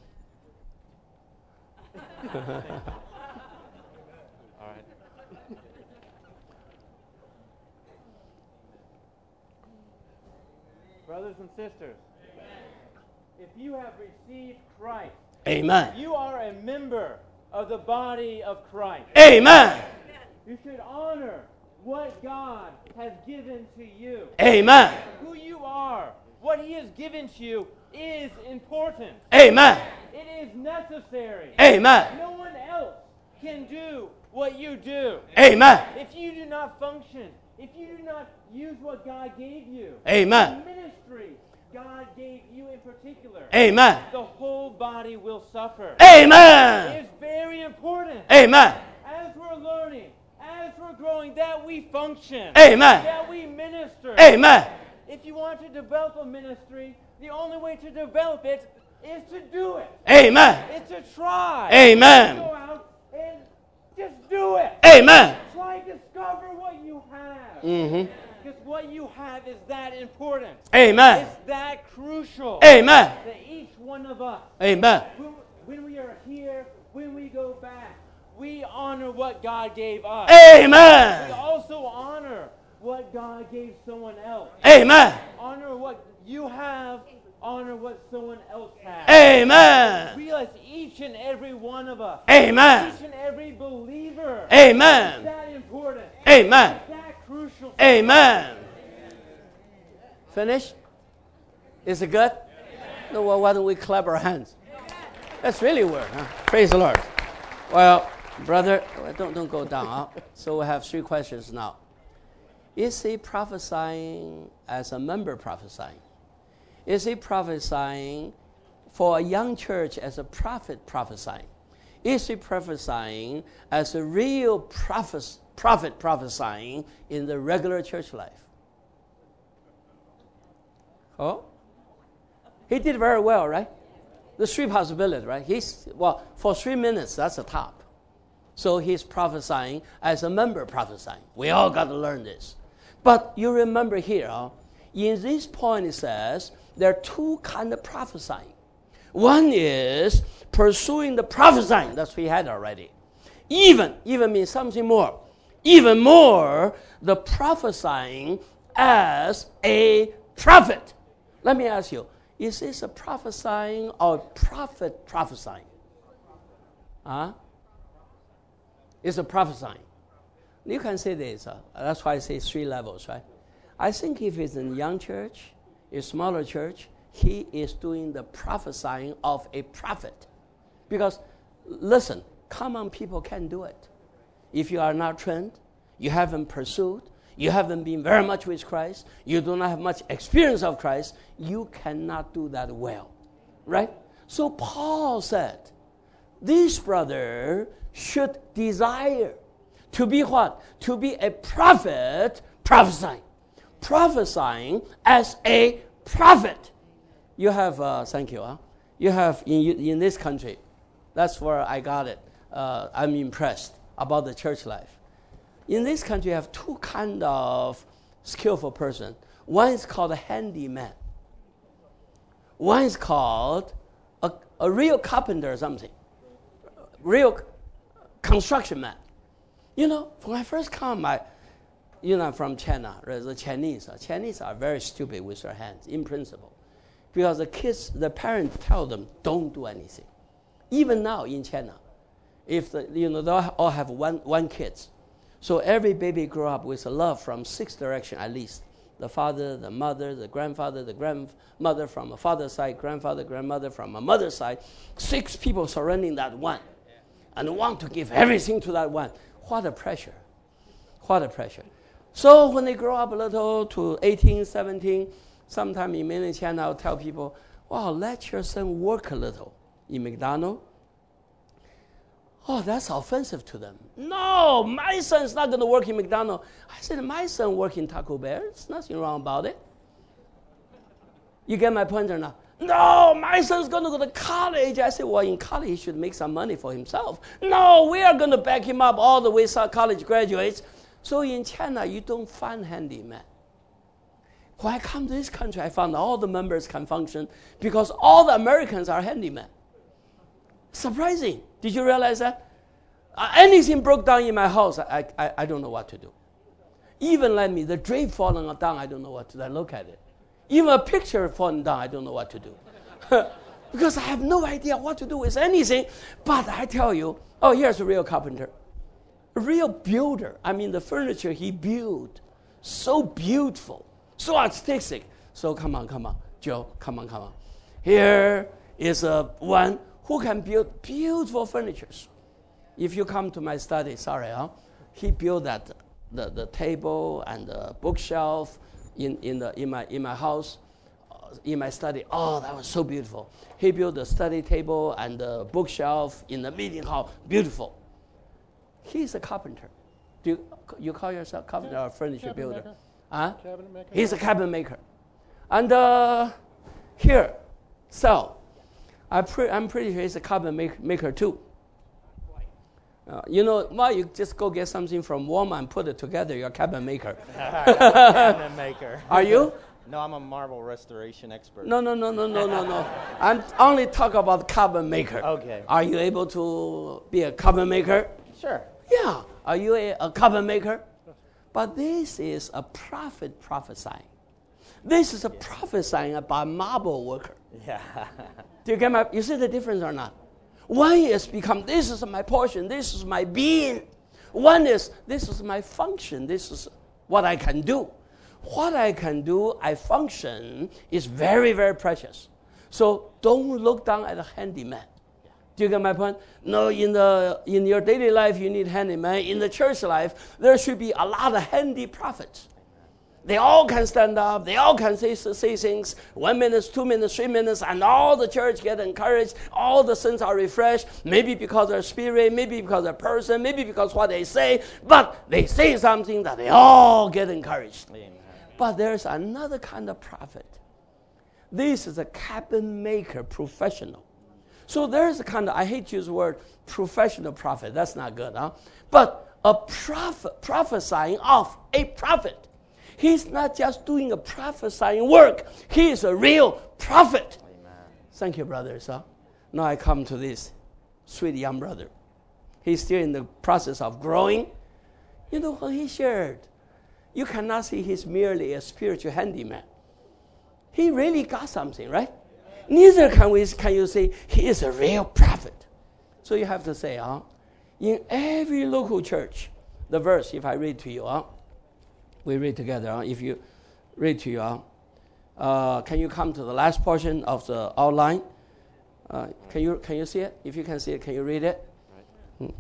Brothers and sisters, if you have received Christ, Amen. You are a member of the body of Christ. Amen. You should honor what God has given to you. Amen. Who you are, what He has given to you is important. Amen. It is necessary. Amen. No one else can do what you do. Amen. If you do not function, if you do not use what God gave you, Amen. the ministry God gave you in particular, Amen. the whole body will suffer. Amen. It is very important. Amen. As we're learning, as we're growing, that we function. Amen. That we minister. Amen. If you want to develop a ministry, the only way to develop it is to do it. Amen. It's to try. Amen. Go out and just do it. Amen. Try to discover what you have. Mm-hmm. Because what you have is that important. Amen. It's that crucial. Amen. That each one of us, Amen. when, when we are here, when we go back, we honor what God gave us. We Amen. also honor what God gave someone else. Amen. Honor what you have. Honor what someone else has. Amen. Realize each and every one of us, Amen. each and every believer, Amen. is that important. Amen. It's that crucial. Amen. Finish? Is it good? No, well, why don't we clap our hands? That's really weird, huh? Praise the Lord. Well, brother, don't, don't go down. Huh? So we have three questions now. Is he prophesying as a member prophesying? Is he prophesying for a young church as a prophet prophesying? Is he prophesying as a real prophet, prophet prophesying in the regular church life? Oh? He did very well, right? The three possibilities, right? He's, well, for three minutes, that's the top. So he's prophesying as a member prophesying. We all got to learn this. But you remember here, huh? In this point it says, there are two kinds of prophesying. One is pursuing the prophesying. That's what we had already. Even, even means something more. Even more, the prophesying as a prophet. Let me ask you, is this a prophesying or a prophet prophesying? Huh? It's a prophesying. You can say this. Uh, that's why I say three levels, right? I think if it's in a young church, a smaller church, he is doing the prophesying of a prophet. Because, listen, common people can't do it. If you are not trained, you haven't pursued, you haven't been very much with Christ, you do not have much experience of Christ, you cannot do that well. Right? So Paul said, this brother should desire to be what? To be a prophet prophesying. Prophesying as a prophet. You have, uh, thank you, huh? You have, in, in this country, that's where I got it. Uh, I'm impressed about the church life. In this country, you have two kind of skillful person. One is called a handyman. One is called a, a real carpenter or something. Real construction man. You know, when I first come, I, you know, from China, the Chinese, Chinese are very stupid with their hands, in principle. Because the kids, the parents tell them, don't do anything. Even now in China, if the, you know, they all have one, one kids. So every baby grow up with a love from six directions at least. The father, the mother, the grandfather, the grandmother from a father's side, grandfather, grandmother from a mother's side. Six people surrounding that one. And want to give everything to that one. What a pressure. What a pressure. So when they grow up a little to eighteen, seventeen, sometime in mainland China, I'll tell people, wow, let your son work a little in McDonald's. Oh, that's offensive to them. No, my son's not going to work in McDonald's. I said, my son works in Taco Bell. There's nothing wrong about it. You get my point or not? No, my son's going to go to college. I said, well, in college, he should make some money for himself. No, we are going to back him up all the way to college graduates. So in China, you don't find handyman. When I come to this country, I found all the members can function because all the Americans are handymen. Surprising. Did you realize that? Uh, anything broke down in my house, I, I, I don't know what to do. Even let me, the drape falling down, I don't know what to do. I look at it. Even a picture falling down, I don't know what to do. Because I have no idea what to do with anything. But I tell you, oh, here's a real carpenter. A real builder. I mean, the furniture he built, so beautiful, so artistic. So come on, come on, Joe, come on, come on. Here is a one who can build beautiful furnitures. If you come to my study, sorry, huh? He built that, the, the table and the bookshelf in, in, the, in, my, in my house, uh, in my study. Oh, that was so beautiful. He built the study table and the bookshelf in the meeting hall. Beautiful. He's a carpenter. Do you, you call yourself carpenter or furniture Cabinet builder? maker. Huh? Cabinet maker. He's a cabinet maker. And uh, here, so, I pre- I'm pretty sure he's a cabinet make- maker too. Uh, you know, why you just go get something from Walmart and put it together, you're a cabinet maker. Cabinet maker. Are you? No, I'm a marble restoration expert. No, no, no, no, no, no, no. I'm only talk about cabinet maker. Okay. Are you able to be a cabinet maker? Sure. Yeah. Are you a, a cabinet maker? But this is a prophet prophesying. This is a prophesying about marble worker. Yeah. Do you get my, you see the difference or not? One is become, this is my portion, this is my being. One is, this is my function, this is what I can do. What I can do, I function, is very, very precious. So don't look down at a handyman. Do you get my point? No, in the in your daily life, you need handyman. In the church life, there should be a lot of handy prophets. They all can stand up. They all can say, say things. One minute, two minutes, three minutes, and all the church get encouraged. All the saints are refreshed. Maybe because their spirit, maybe because their person, maybe because what they say. But they say something that they all get encouraged. Amen. But there's another kind of prophet. This is a cabinet maker, professional. So there's a kind of, I hate to use the word professional prophet. That's not good, huh? But a prophet, prophesying of a prophet. He's not just doing a prophesying work. He is a real prophet. Amen. Thank you, brothers. Huh? Now I come to this sweet young brother. He's still in the process of growing. You know what he shared? You cannot see he's merely a spiritual handyman. He really got something, right? Neither can we can you say he is a real prophet. So you have to say, huh? In every local church, the verse, if I read to you, huh? We read together. Huh? If you read to you, huh? uh, can you come to the last portion of the outline? Uh, can you can you see it? If you can see it, can you read it? Right.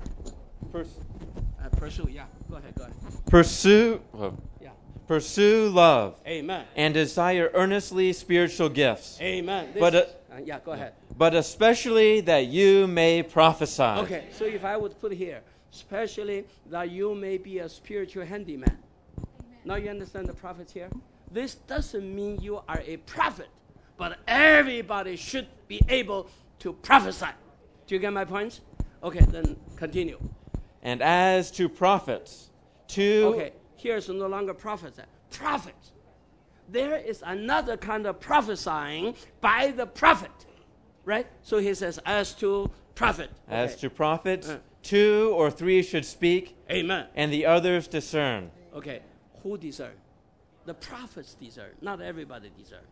Hmm. Pers- uh, pursue, yeah. Go ahead, go ahead. Pursue, oh. Yeah. Pursue love. Amen. And desire earnestly spiritual gifts. Amen. This, But uh, uh, yeah, go ahead. But especially that you may prophesy. Okay, so if I would put here, especially that you may be a spiritual handyman. Now you understand the prophets here? This doesn't mean you are a prophet, but everybody should be able to prophesy. Do you get my point? Okay, then continue. And as to prophets, to... Okay, here's no longer prophets. Prophets. There is another kind of prophesying by the prophet. Right? So he says, as to prophet. Okay. As to prophets, uh. two or three should speak. Amen. And the others discern. Okay. Who discern? The prophets discern. Not everybody discern.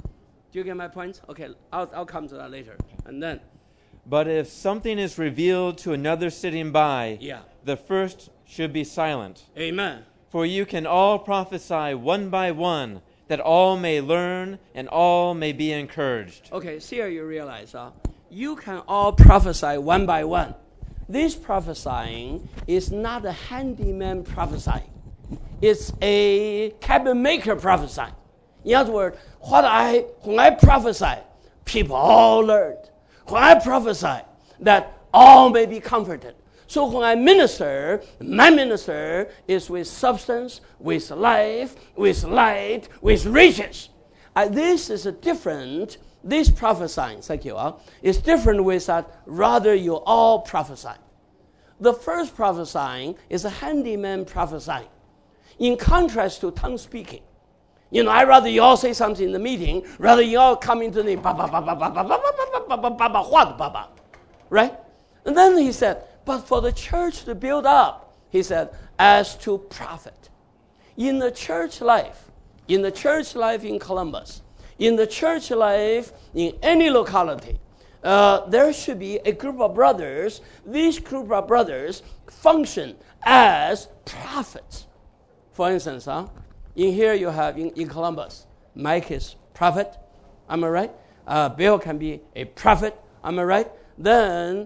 Do you get my point? Okay, I'll, I'll come to that later. And then. But if something is revealed to another sitting by, yeah. the first should be silent. Amen. For you can all prophesy one by one, that all may learn and all may be encouraged. Okay, so here you realize, uh, you can all prophesy one by one. This prophesying is not a handyman prophesying. It's a cabinet maker prophesying. In other words, what I when I prophesy, people all learned. When I prophesy, that all may be comforted. So when I minister, my minister is with substance, with life, with light, with riches. Uh, this is a different, this prophesying, thank you, uh, is different with that rather you all prophesy. The first prophesying is a handyman prophesying. In contrast to tongue speaking. You know, I'd rather you all say something in the meeting, rather you all come into the ba ba ba ba ba ba ba ba ba ba ba ba what ba ba. Right? And then he said, but for the church to build up, he said, as to prophet. In the church life, in the church life in Columbus, in the church life in any locality, uh, there should be a group of brothers. These group of brothers function as prophets. For instance, huh? In here you have, in, in Columbus, Mike is prophet, am I right? Uh, Bill can be a prophet, am I right? Then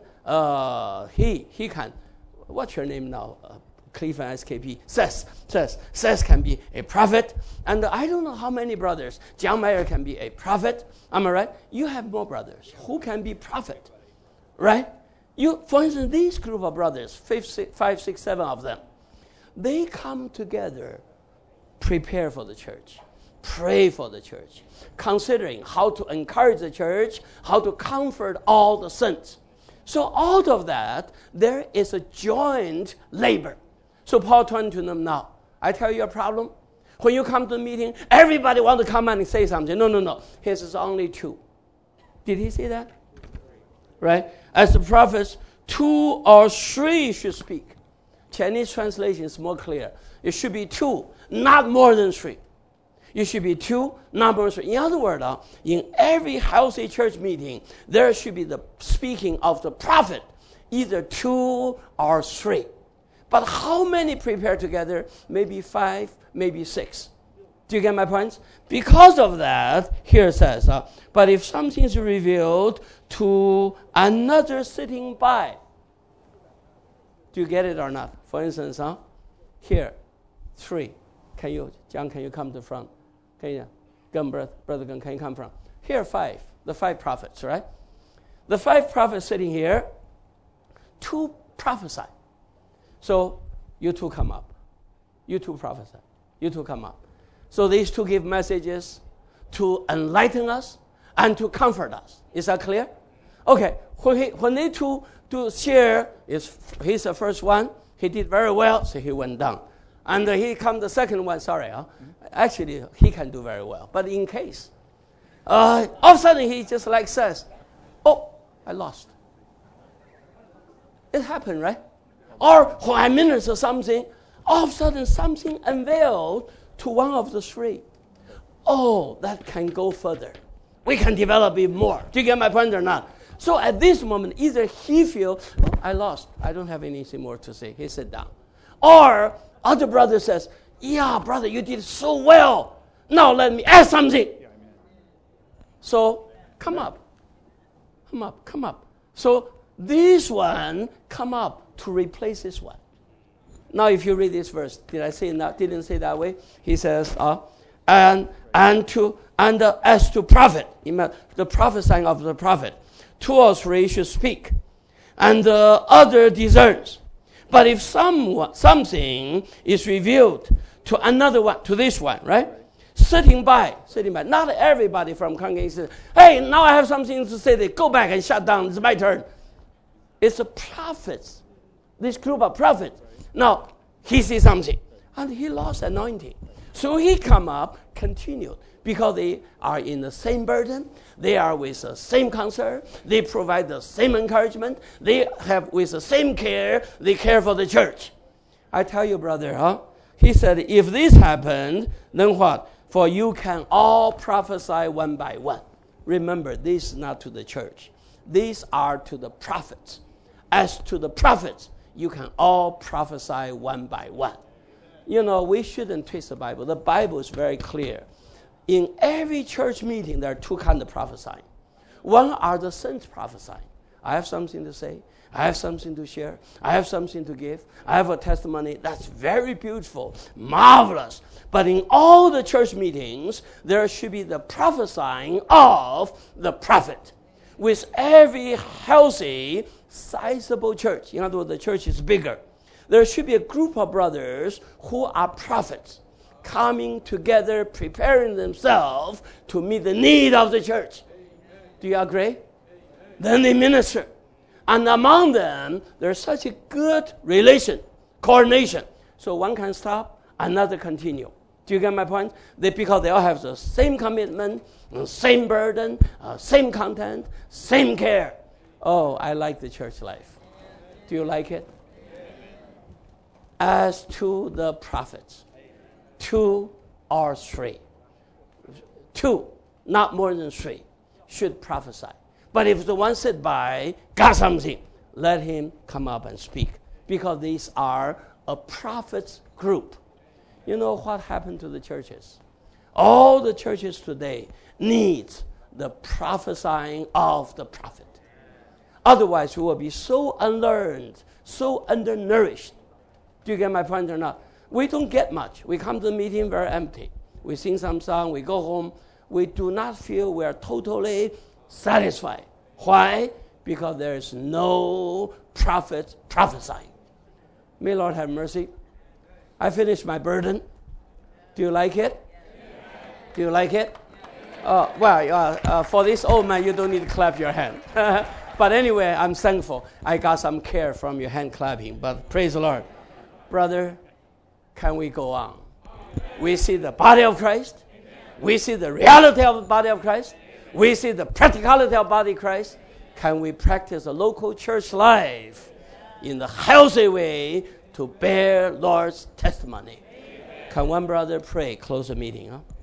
uh, he he can, what's your name now? Uh, Cleveland S K P, Seth, Seth, Seth can be a prophet. And I don't know how many brothers. John Mayer can be a prophet, am I right? You have more brothers who can be prophet, right? You, for instance, this group of brothers, five, six, five, six, seven of them, they come together, prepare for the church, pray for the church, considering how to encourage the church, how to comfort all the saints. So out of that, there is a joint labor. So Paul turned to them now. I tell you a problem. When you come to the meeting, everybody wants to come and say something. No, no, no. His is only two. Did he say that? Right? As the prophets, two or three should speak. Chinese translation is more clear. It should be two, not more than three. You should be two, not more than three. In other words, uh, in every healthy church meeting, there should be the speaking of the prophet, either two or three. But how many prepare together? Maybe five, maybe six. Do you get my point? Because of that, here it says, uh, but if something is revealed to another sitting by, do you get it or not? For instance, huh? Here, three. Can you, John, can you come to the front? Can you, Gun, brother, brother Gun, can you come from? Here, five. The five prophets, right? The five prophets sitting here, two prophesy. So you two come up. You two prophesy. You two come up. So these two give messages to enlighten us and to comfort us. Is that clear? Okay. When, he, when they two do share, is he's the first one. He did very well, so he went down. And uh, he come the second one. Sorry, huh? Actually, he can do very well. But in case, uh, all of a sudden he just like says, "Oh, I lost." It happened, right? Or when I minister something, all of a sudden something unveiled to one of the three. Oh, that can go further. We can develop it more. Do you get my point or not? So at this moment, either he feels, oh, I lost. I don't have anything more to say. He sit down. Or other brother says, yeah, brother, you did so well. Now let me add something. So come up. Come up. Come up. So this one come up to replace this one. Now, if you read this verse, did I say that? Didn't say that way. He says, uh, and and to and uh, as to prophet, the prophesying of the prophet, two or three should speak, and the other discerns. But if some something is revealed to another one, to this one, right? Sitting by, sitting by. Not everybody from congregation says, hey, now I have something to say. They go back and shut down. It's my turn. It's the prophets. This group of prophets. Now, he sees something, and he lost anointing. So he come up, continued, because they are in the same burden. They are with the same concern. They provide the same encouragement. They have with the same care. They care for the church. I tell you, brother, huh? He said, if this happened, then what? For you can all prophesy one by one. Remember, this is not to the church. These are to the prophets. As to the prophets, you can all prophesy one by one. You know, we shouldn't twist the Bible. The Bible is very clear. In every church meeting, there are two kinds of prophesying. One are the saints prophesying. I have something to say. I have something to share. I have something to give. I have a testimony. That's very beautiful, marvelous. But in all the church meetings, there should be the prophesying of the prophet. With every healthy, sizable church, in other words, the church is bigger, there should be a group of brothers who are prophets coming together, preparing themselves to meet the need of the church. Do you agree? Amen. Then they minister. And among them, there's such a good relation, coordination. So one can stop, another continue. Do you get my point? They, because they all have the same commitment, same burden, uh, same content, same care. Oh, I like the church life. Do you like it? As to the prophets, two or three, two, not more than three, should prophesy. But if the one sit by got something, let him come up and speak, because these are a prophet's group. You know what happened to the churches? All the churches today need the prophesying of the prophet. Otherwise, we will be so unlearned, so undernourished. Do you get my point or not? We don't get much. We come to the meeting very empty. We sing some song, we go home. We do not feel we are totally satisfied. Why? Because there is no prophet prophesying. May Lord have mercy. I finished my burden. Do you like it? Do you like it? Uh, well, uh, uh, for this old man, you don't need to clap your hand. But anyway, I'm thankful. I got some care from your hand clapping. But praise the Lord. Brother, can we go on? We see the body of Christ. We see the reality of the body of Christ. We see the practicality of body of Christ. Can we practice a local church life in the healthy way to bear Lord's testimony? Can one brother pray? Close the meeting, huh?